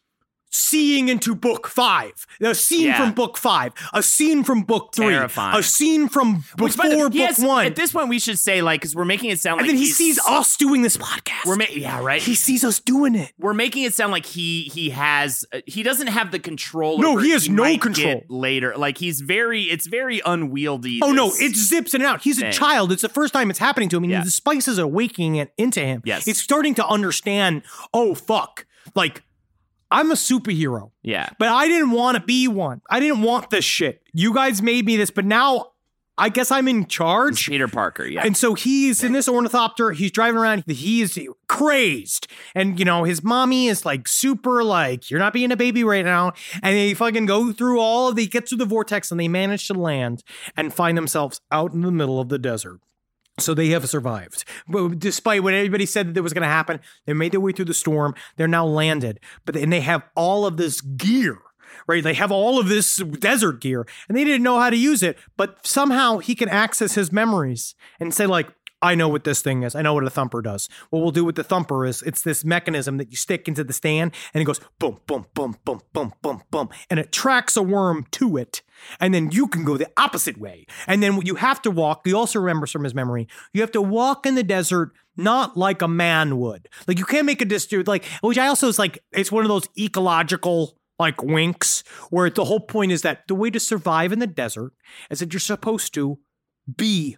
[SPEAKER 9] seeing into book five, a scene
[SPEAKER 8] Yeah.
[SPEAKER 9] from book five, a scene from book three,
[SPEAKER 8] Terrifying.
[SPEAKER 9] a scene from
[SPEAKER 8] Which, by the-
[SPEAKER 9] before
[SPEAKER 8] he
[SPEAKER 9] book
[SPEAKER 8] has-
[SPEAKER 9] one.
[SPEAKER 8] At this point, we should say like, because we're making it sound
[SPEAKER 9] and
[SPEAKER 8] like
[SPEAKER 9] then he
[SPEAKER 8] he's-
[SPEAKER 9] sees us doing this podcast.
[SPEAKER 8] We're ma- yeah, right.
[SPEAKER 9] He sees us doing it.
[SPEAKER 8] We're making it sound like he he has uh, he doesn't have the control.
[SPEAKER 9] No,
[SPEAKER 8] over
[SPEAKER 9] he
[SPEAKER 8] it
[SPEAKER 9] has no
[SPEAKER 8] might
[SPEAKER 9] control.
[SPEAKER 8] get later. Like he's very, it's very unwieldy.
[SPEAKER 9] Oh no,
[SPEAKER 8] this
[SPEAKER 9] it zips in and out. He's
[SPEAKER 8] thing.
[SPEAKER 9] a child. It's the first time it's happening to him. And
[SPEAKER 8] Yeah.
[SPEAKER 9] the spices are waking it into him.
[SPEAKER 8] Yes.
[SPEAKER 9] He's starting to understand, oh fuck. Like, I'm a superhero.
[SPEAKER 8] Yeah.
[SPEAKER 9] But I didn't want to be one. I didn't want this shit. You guys made me this, but now I guess I'm in charge.
[SPEAKER 8] It's Peter Parker, yeah.
[SPEAKER 9] And so he's in this ornithopter. He's driving around. He is crazed. And, you know, his mommy is like super like, you're not being a baby right now. And they fucking go through all of, they get through the vortex and they manage to land and find themselves out in the middle of the desert. So they have survived. But despite what everybody said that was going to happen, they made their way through the storm. They're now landed. But and they have all of this gear, right? They have all of this desert gear, and they didn't know how to use it. But somehow he can access his memories and say like, I know what this thing is. I know what a thumper does. What we'll do with the thumper is it's this mechanism that you stick into the stand and it goes boom, boom, boom, boom, boom, boom, boom. And it tracks a worm to it. And then you can go the opposite way. And then you have to walk. You also remember from his memory, you have to walk in the desert not like a man would. Like you can't make a distance, like, which I also is like, it's one of those ecological like winks where the whole point is that the way to survive in the desert is that you're supposed to be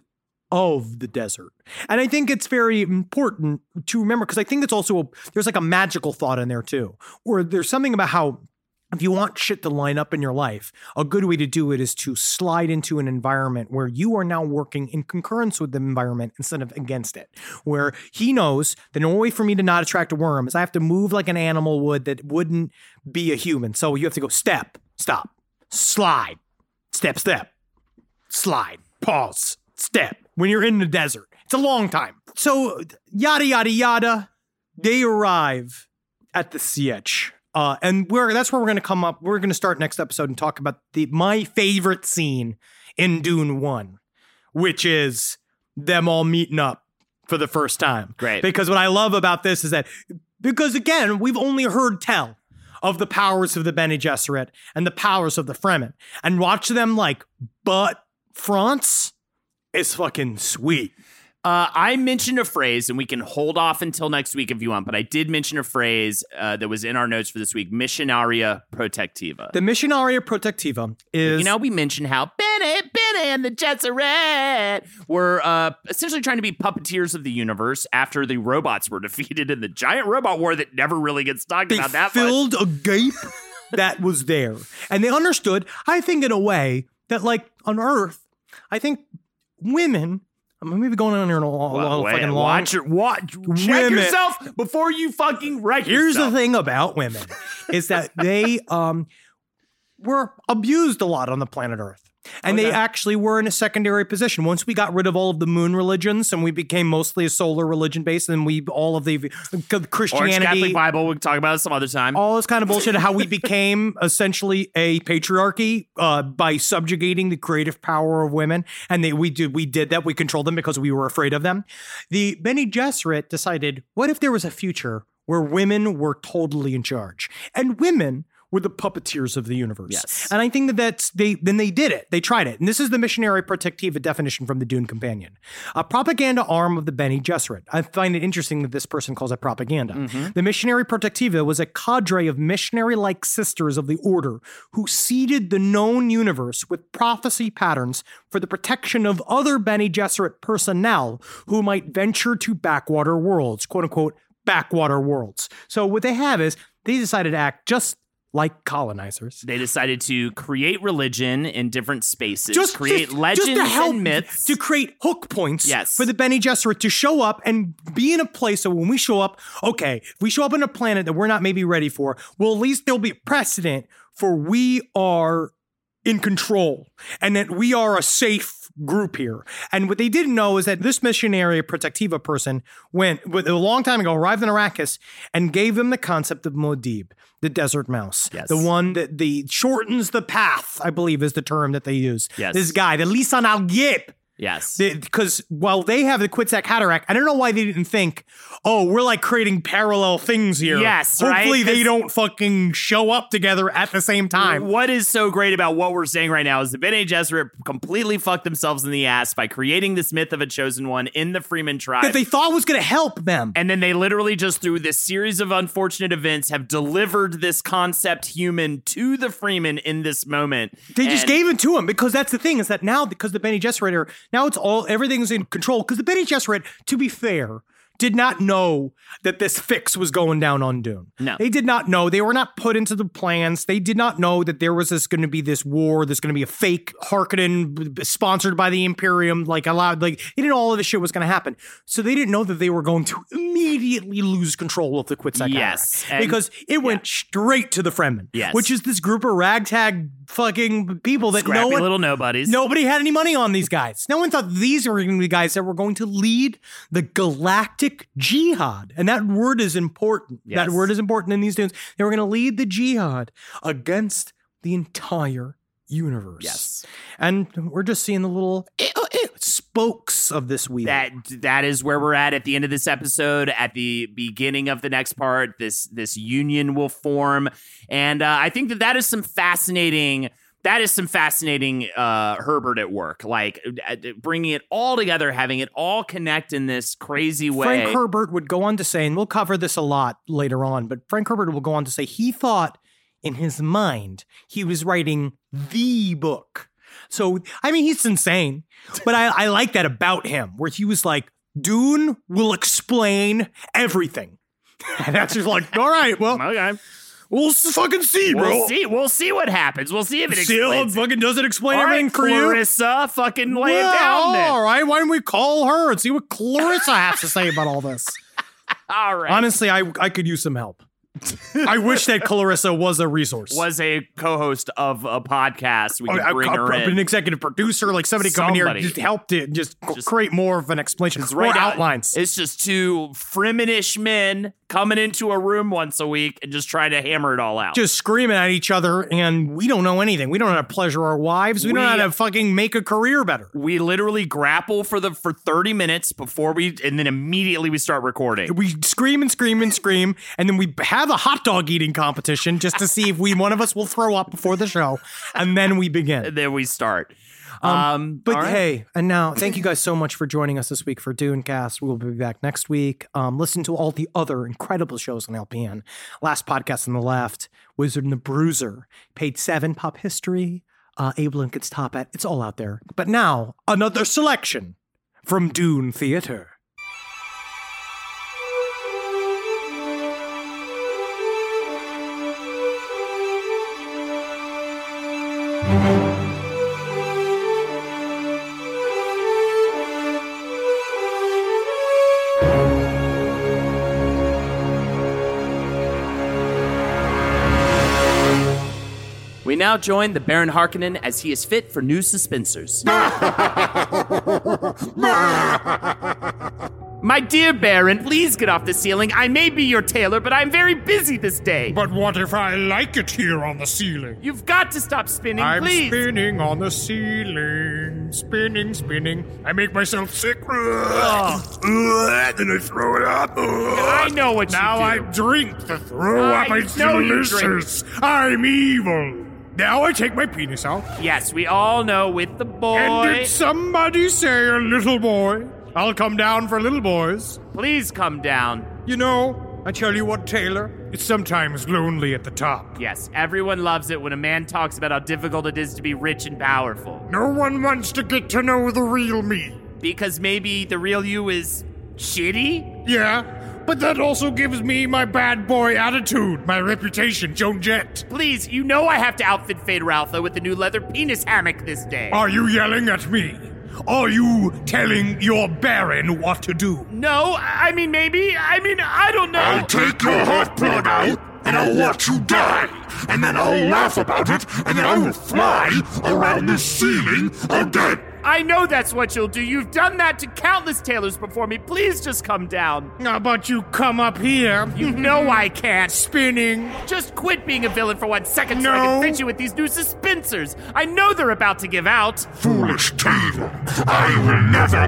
[SPEAKER 9] of the desert. And I think it's very important to remember, because I think it's also, a, there's like a magical thought in there too, or there's something about how if you want shit to line up in your life, a good way to do it is to slide into an environment where you are now working in concurrence with the environment instead of against it, where he knows the only way for me to not attract a worm is I have to move like an animal would that wouldn't be a human. So you have to go step, stop, slide, step, step, slide, pause, step. When you're in the desert, it's a long time. So yada, yada, yada, they arrive at the Sietch. Uh, and we're that's where we're going to come up. We're going to start next episode and talk about the my favorite scene in Dune one, which is them all meeting up for the first time.
[SPEAKER 8] Great.
[SPEAKER 9] Because what I love about this is that, because again, we've only heard tell of the powers of the Bene Gesserit and the powers of the Fremen. And watch them like butt fronts is fucking sweet.
[SPEAKER 8] Uh, I mentioned a phrase, and we can hold off until next week if you want, but I did mention a phrase uh, that was in our notes for this week, Missionaria Protectiva.
[SPEAKER 9] The Missionaria Protectiva is...
[SPEAKER 8] You know, we mentioned how Bene, Bene, and the Gesserit were uh, essentially trying to be puppeteers of the universe after the robots were defeated in the giant robot war that never really gets talked
[SPEAKER 9] they
[SPEAKER 8] about that
[SPEAKER 9] filled
[SPEAKER 8] much.
[SPEAKER 9] a gape that was there. And they understood, I think in a way, that like on Earth, I think women... I'm maybe going on here in a long,
[SPEAKER 8] well, wait,
[SPEAKER 9] fucking long.
[SPEAKER 8] Watch your, watch, check
[SPEAKER 9] women.
[SPEAKER 8] yourself before you fucking wreck
[SPEAKER 9] Here's
[SPEAKER 8] yourself.
[SPEAKER 9] the thing about women is that they um were abused a lot on the planet Earth. And
[SPEAKER 8] Okay.
[SPEAKER 9] they actually were in a secondary position. Once we got rid of all of the moon religions and we became mostly a solar religion based, and we all of the Christianity,
[SPEAKER 8] Orange Catholic Bible, we can talk about it some other time.
[SPEAKER 9] all this kind of bullshit, how we became essentially a patriarchy uh, by subjugating the creative power of women. And they, we did we did that. We controlled them because we were afraid of them. The Bene Gesserit decided, what if there was a future where women were totally in charge? And women were the puppeteers of the universe.
[SPEAKER 8] Yes.
[SPEAKER 9] And I think that that's, they, then they did it. They tried it. And this is the Missionaria Protectiva definition from the Dune Companion. A propaganda arm of the Bene Gesserit. I find it interesting that this person calls it propaganda.
[SPEAKER 8] Mm-hmm.
[SPEAKER 9] The Missionaria Protectiva was a cadre of missionary-like sisters of the order who seeded the known universe with prophecy patterns for the protection of other Bene Gesserit personnel who might venture to backwater worlds, quote unquote, backwater worlds. So what they have is they decided to act just like colonizers.
[SPEAKER 8] They decided to create religion in different spaces,
[SPEAKER 9] Just
[SPEAKER 8] create
[SPEAKER 9] just,
[SPEAKER 8] legends
[SPEAKER 9] just to help,
[SPEAKER 8] and myths.
[SPEAKER 9] to create hook points
[SPEAKER 8] Yes.
[SPEAKER 9] for the Bene Gesserit to show up and be in a place. So when we show up, okay, if we show up on a planet that we're not maybe ready for, well, at least there'll be precedent for we are in control and that we are a safe group here. And what they didn't know is that this Missionaria Protectiva person went with a long time ago, arrived in Arrakis and gave them the concept of Muad'Dib, the desert mouse.
[SPEAKER 8] Yes.
[SPEAKER 9] The one that the shortens the path, I believe is the term that they use.
[SPEAKER 8] Yes.
[SPEAKER 9] This guy, the Lisan al-Gaib.
[SPEAKER 8] Yes.
[SPEAKER 9] Because while they have the Kwisatz Haderach, I don't know why they didn't think, oh, we're like creating parallel things here.
[SPEAKER 8] Yes,
[SPEAKER 9] Hopefully
[SPEAKER 8] right?
[SPEAKER 9] they
[SPEAKER 8] 'Cause-
[SPEAKER 9] don't fucking show up together at the same time.
[SPEAKER 8] What is so great about what we're saying right now is the Bene Gesserit completely fucked themselves in the ass by creating this myth of a chosen one in the Freeman tribe.
[SPEAKER 9] That they thought was going to help them.
[SPEAKER 8] And then they literally just through this series of unfortunate events have delivered this concept human to the Freeman in this moment.
[SPEAKER 9] They just
[SPEAKER 8] And-
[SPEAKER 9] gave it to him because that's the thing is that now, because the Bene Gesserit are, now it's all, everything's in control. Because the Bene Gesserit, to be fair, did not know that this fix was going down on Dune.
[SPEAKER 8] No.
[SPEAKER 9] They did not know. They were not put into the plans. They did not know that there was this going to be this war. There's going to be a fake Harkonnen sponsored by the Imperium, like allowed, like they didn't know all of this shit was going to happen. So they didn't know that they were going to immediately lose control of the Kwisatz Haderach.
[SPEAKER 8] Yes, and-
[SPEAKER 9] because it went straight to the Fremen.
[SPEAKER 8] Yes.
[SPEAKER 9] Which is this group of ragtag fucking people that
[SPEAKER 8] Scrappy
[SPEAKER 9] no one,
[SPEAKER 8] little nobodies.
[SPEAKER 9] Nobody had any money on these guys. No one thought these were going to be guys that were going to lead the galactic jihad. And that word is important.
[SPEAKER 8] Yes.
[SPEAKER 9] That word is important in these dunes. They were going to lead the jihad against the entire universe.
[SPEAKER 8] Yes.
[SPEAKER 9] And we're just seeing the little spokes of this wheel.
[SPEAKER 8] That that is where we're at at the end of this episode. At the beginning of the next part, this this union will form, and uh, I think that that is some fascinating. That is some fascinating uh, Herbert at work, like uh, bringing it all together, having it all connect in this crazy way.
[SPEAKER 9] Frank Herbert would go on to say, and we'll cover this a lot later on, but Frank Herbert will go on to say he thought in his mind he was writing the book. So, I mean, he's insane, but I, I like that about him, where he was like, Dune will explain everything. And that's just like, all right, well,
[SPEAKER 8] okay.
[SPEAKER 9] We'll fucking see, bro.
[SPEAKER 8] We'll see. We'll see what happens. We'll see if it
[SPEAKER 9] see
[SPEAKER 8] explains.
[SPEAKER 9] See fucking does it explain
[SPEAKER 8] all
[SPEAKER 9] everything
[SPEAKER 8] right,
[SPEAKER 9] for you?
[SPEAKER 8] Clarissa, fucking lay
[SPEAKER 9] well,
[SPEAKER 8] it down then.
[SPEAKER 9] All right, why don't we call her and see what Clarissa has to say about all this?
[SPEAKER 8] All right.
[SPEAKER 9] Honestly, I I could use some help. I wish that Clarissa was a resource.
[SPEAKER 8] Was a co-host of a podcast. We could
[SPEAKER 9] oh,
[SPEAKER 8] bring
[SPEAKER 9] a,
[SPEAKER 8] her
[SPEAKER 9] a,
[SPEAKER 8] in.
[SPEAKER 9] An executive producer, like somebody, somebody. come in here, just help to just, just create more of an explanation. More
[SPEAKER 8] right
[SPEAKER 9] outlines.
[SPEAKER 8] Now, it's just two Fremenish men coming into a room once a week and just trying to hammer it all out.
[SPEAKER 9] Just screaming at each other, and we don't know anything. We don't know how to pleasure our wives. We, we don't know how to fucking make a career better.
[SPEAKER 8] We literally grapple for the for thirty minutes before we, and then immediately we start recording.
[SPEAKER 9] We scream and scream and scream, and then we have a hot dog eating competition just to see if we one of us will throw up before the show, and then we begin.
[SPEAKER 8] And then we start.
[SPEAKER 9] Um,
[SPEAKER 8] um
[SPEAKER 9] but
[SPEAKER 8] right.
[SPEAKER 9] hey, and now thank you guys so much for joining us this week for Dunecast. We will be back next week. Um, listen to all the other incredible shows on L P N. Last Podcast on the Left, Wizard and the Bruiser, Page Seven, Pop History, uh, Abe Lincoln's Top Hat. It's all out there. But now another selection from Dune Theater.
[SPEAKER 8] We now join the Baron Harkonnen as he is fit for new suspensors. My dear Baron, please get off the ceiling. I may be your tailor, but I'm very busy this day.
[SPEAKER 5] But what if I like it here on the ceiling?
[SPEAKER 8] You've got to stop spinning,
[SPEAKER 5] I'm
[SPEAKER 8] please.
[SPEAKER 5] I'm spinning on the ceiling. Spinning, spinning. I make myself sick. Oh. Then I throw it up.
[SPEAKER 8] I know what
[SPEAKER 5] now
[SPEAKER 8] you do.
[SPEAKER 5] Now I drink the throw up.
[SPEAKER 8] I
[SPEAKER 5] It's
[SPEAKER 8] know you
[SPEAKER 5] delicious. I'm evil. Now I take my penis out.
[SPEAKER 8] Yes, we all know with the boy.
[SPEAKER 5] And did somebody say a little boy? I'll come down for little boys.
[SPEAKER 8] Please come down.
[SPEAKER 5] You know, I tell you what, Taylor, it's sometimes lonely at the top.
[SPEAKER 8] Yes, everyone loves it when a man talks about how difficult it is to be rich and powerful.
[SPEAKER 5] No one wants to get to know the real me.
[SPEAKER 8] Because maybe the real you is shitty?
[SPEAKER 5] Yeah. But that also gives me my bad boy attitude, my reputation, Joan Jett.
[SPEAKER 8] Please, you know I have to outfit Fade Ralpha with the new leather penis hammock this day.
[SPEAKER 5] Are you yelling at me? Are you telling your Baron what to do?
[SPEAKER 8] No, I mean maybe. I mean, I don't know.
[SPEAKER 5] I'll take your hot plug out, and I'll watch you die. And then I'll laugh about it, and then I will fly around the ceiling again.
[SPEAKER 8] I know that's what you'll do. You've done that to countless tailors before me. Please just come down.
[SPEAKER 5] How about you come up here?
[SPEAKER 8] You know I can't.
[SPEAKER 5] Spinning.
[SPEAKER 8] Just quit being a villain for one second so
[SPEAKER 5] no.
[SPEAKER 8] I can fit you with these new suspensors. I know they're about to give out.
[SPEAKER 5] Foolish Taylor. I will never...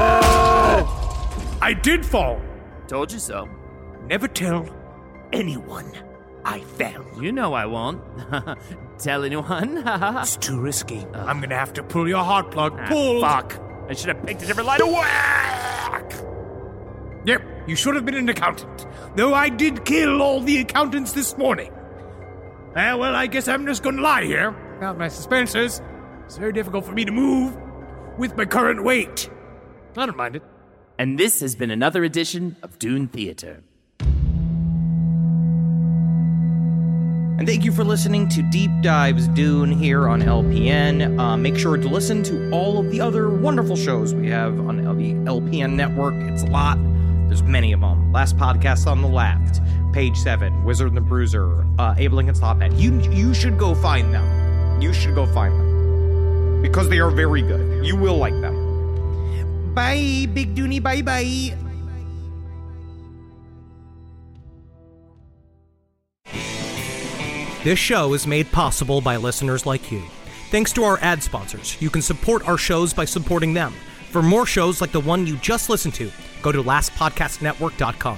[SPEAKER 5] Oh! I did fall.
[SPEAKER 8] Told you so.
[SPEAKER 5] Never tell anyone I fell.
[SPEAKER 8] You know I won't. Tell anyone?
[SPEAKER 5] It's too risky. Uh, I'm gonna have to pull your heart plug.
[SPEAKER 8] Ah,
[SPEAKER 5] pull.
[SPEAKER 8] Fuck. I should have picked a different line of whack.
[SPEAKER 5] Yep, you should have been an accountant. Though I did kill all the accountants this morning. Uh, well, I guess I'm just gonna lie here. Without my suspensors, it's very difficult for me to move with my current weight. I don't mind it.
[SPEAKER 8] And this has been another edition of Dune Theater.
[SPEAKER 9] And thank you for listening to Deep Dives Dune here on L P N. Uh, make sure to listen to all of the other wonderful shows we have on the L P N network. It's a lot. There's many of them. Last Podcast on the Left, Page Seven, Wizard and the Bruiser, uh, Abe Lincoln's Top Hat. You you should go find them. You should go find them because they are very good. You will like them. Bye, Big Dooney. Bye bye. This show is made possible by listeners like you. Thanks to our ad sponsors. You can support our shows by supporting them. For more shows like the one you just listened to, go to last podcast network dot com.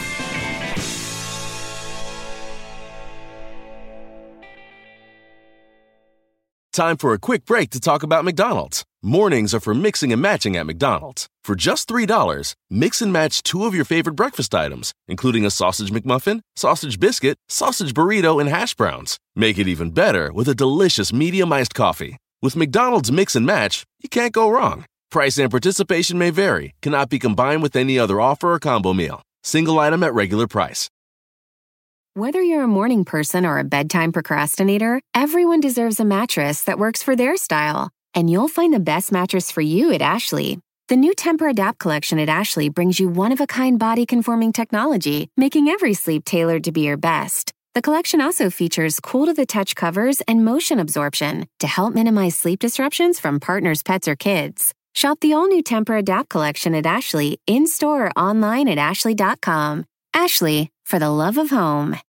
[SPEAKER 1] Time for a quick break to talk about McDonald's. Mornings are for mixing and matching at McDonald's. For just three dollars, mix and match two of your favorite breakfast items, including a sausage McMuffin, sausage biscuit, sausage burrito, and hash browns. Make it even better with a delicious medium iced coffee. With McDonald's Mix and Match, you can't go wrong. Price and participation may vary, cannot be combined with any other offer or combo meal. Single item at regular price.
[SPEAKER 12] Whether you're a morning person or a bedtime procrastinator, everyone deserves a mattress that works for their style. And you'll find the best mattress for you at Ashley. The new Temper-Adapt collection at Ashley brings you one-of-a-kind body-conforming technology, making every sleep tailored to be your best. The collection also features cool-to-the-touch covers and motion absorption to help minimize sleep disruptions from partners, pets, or kids. Shop the all-new Temper-Adapt collection at Ashley, in-store or online at ashley dot com. Ashley, for the love of home.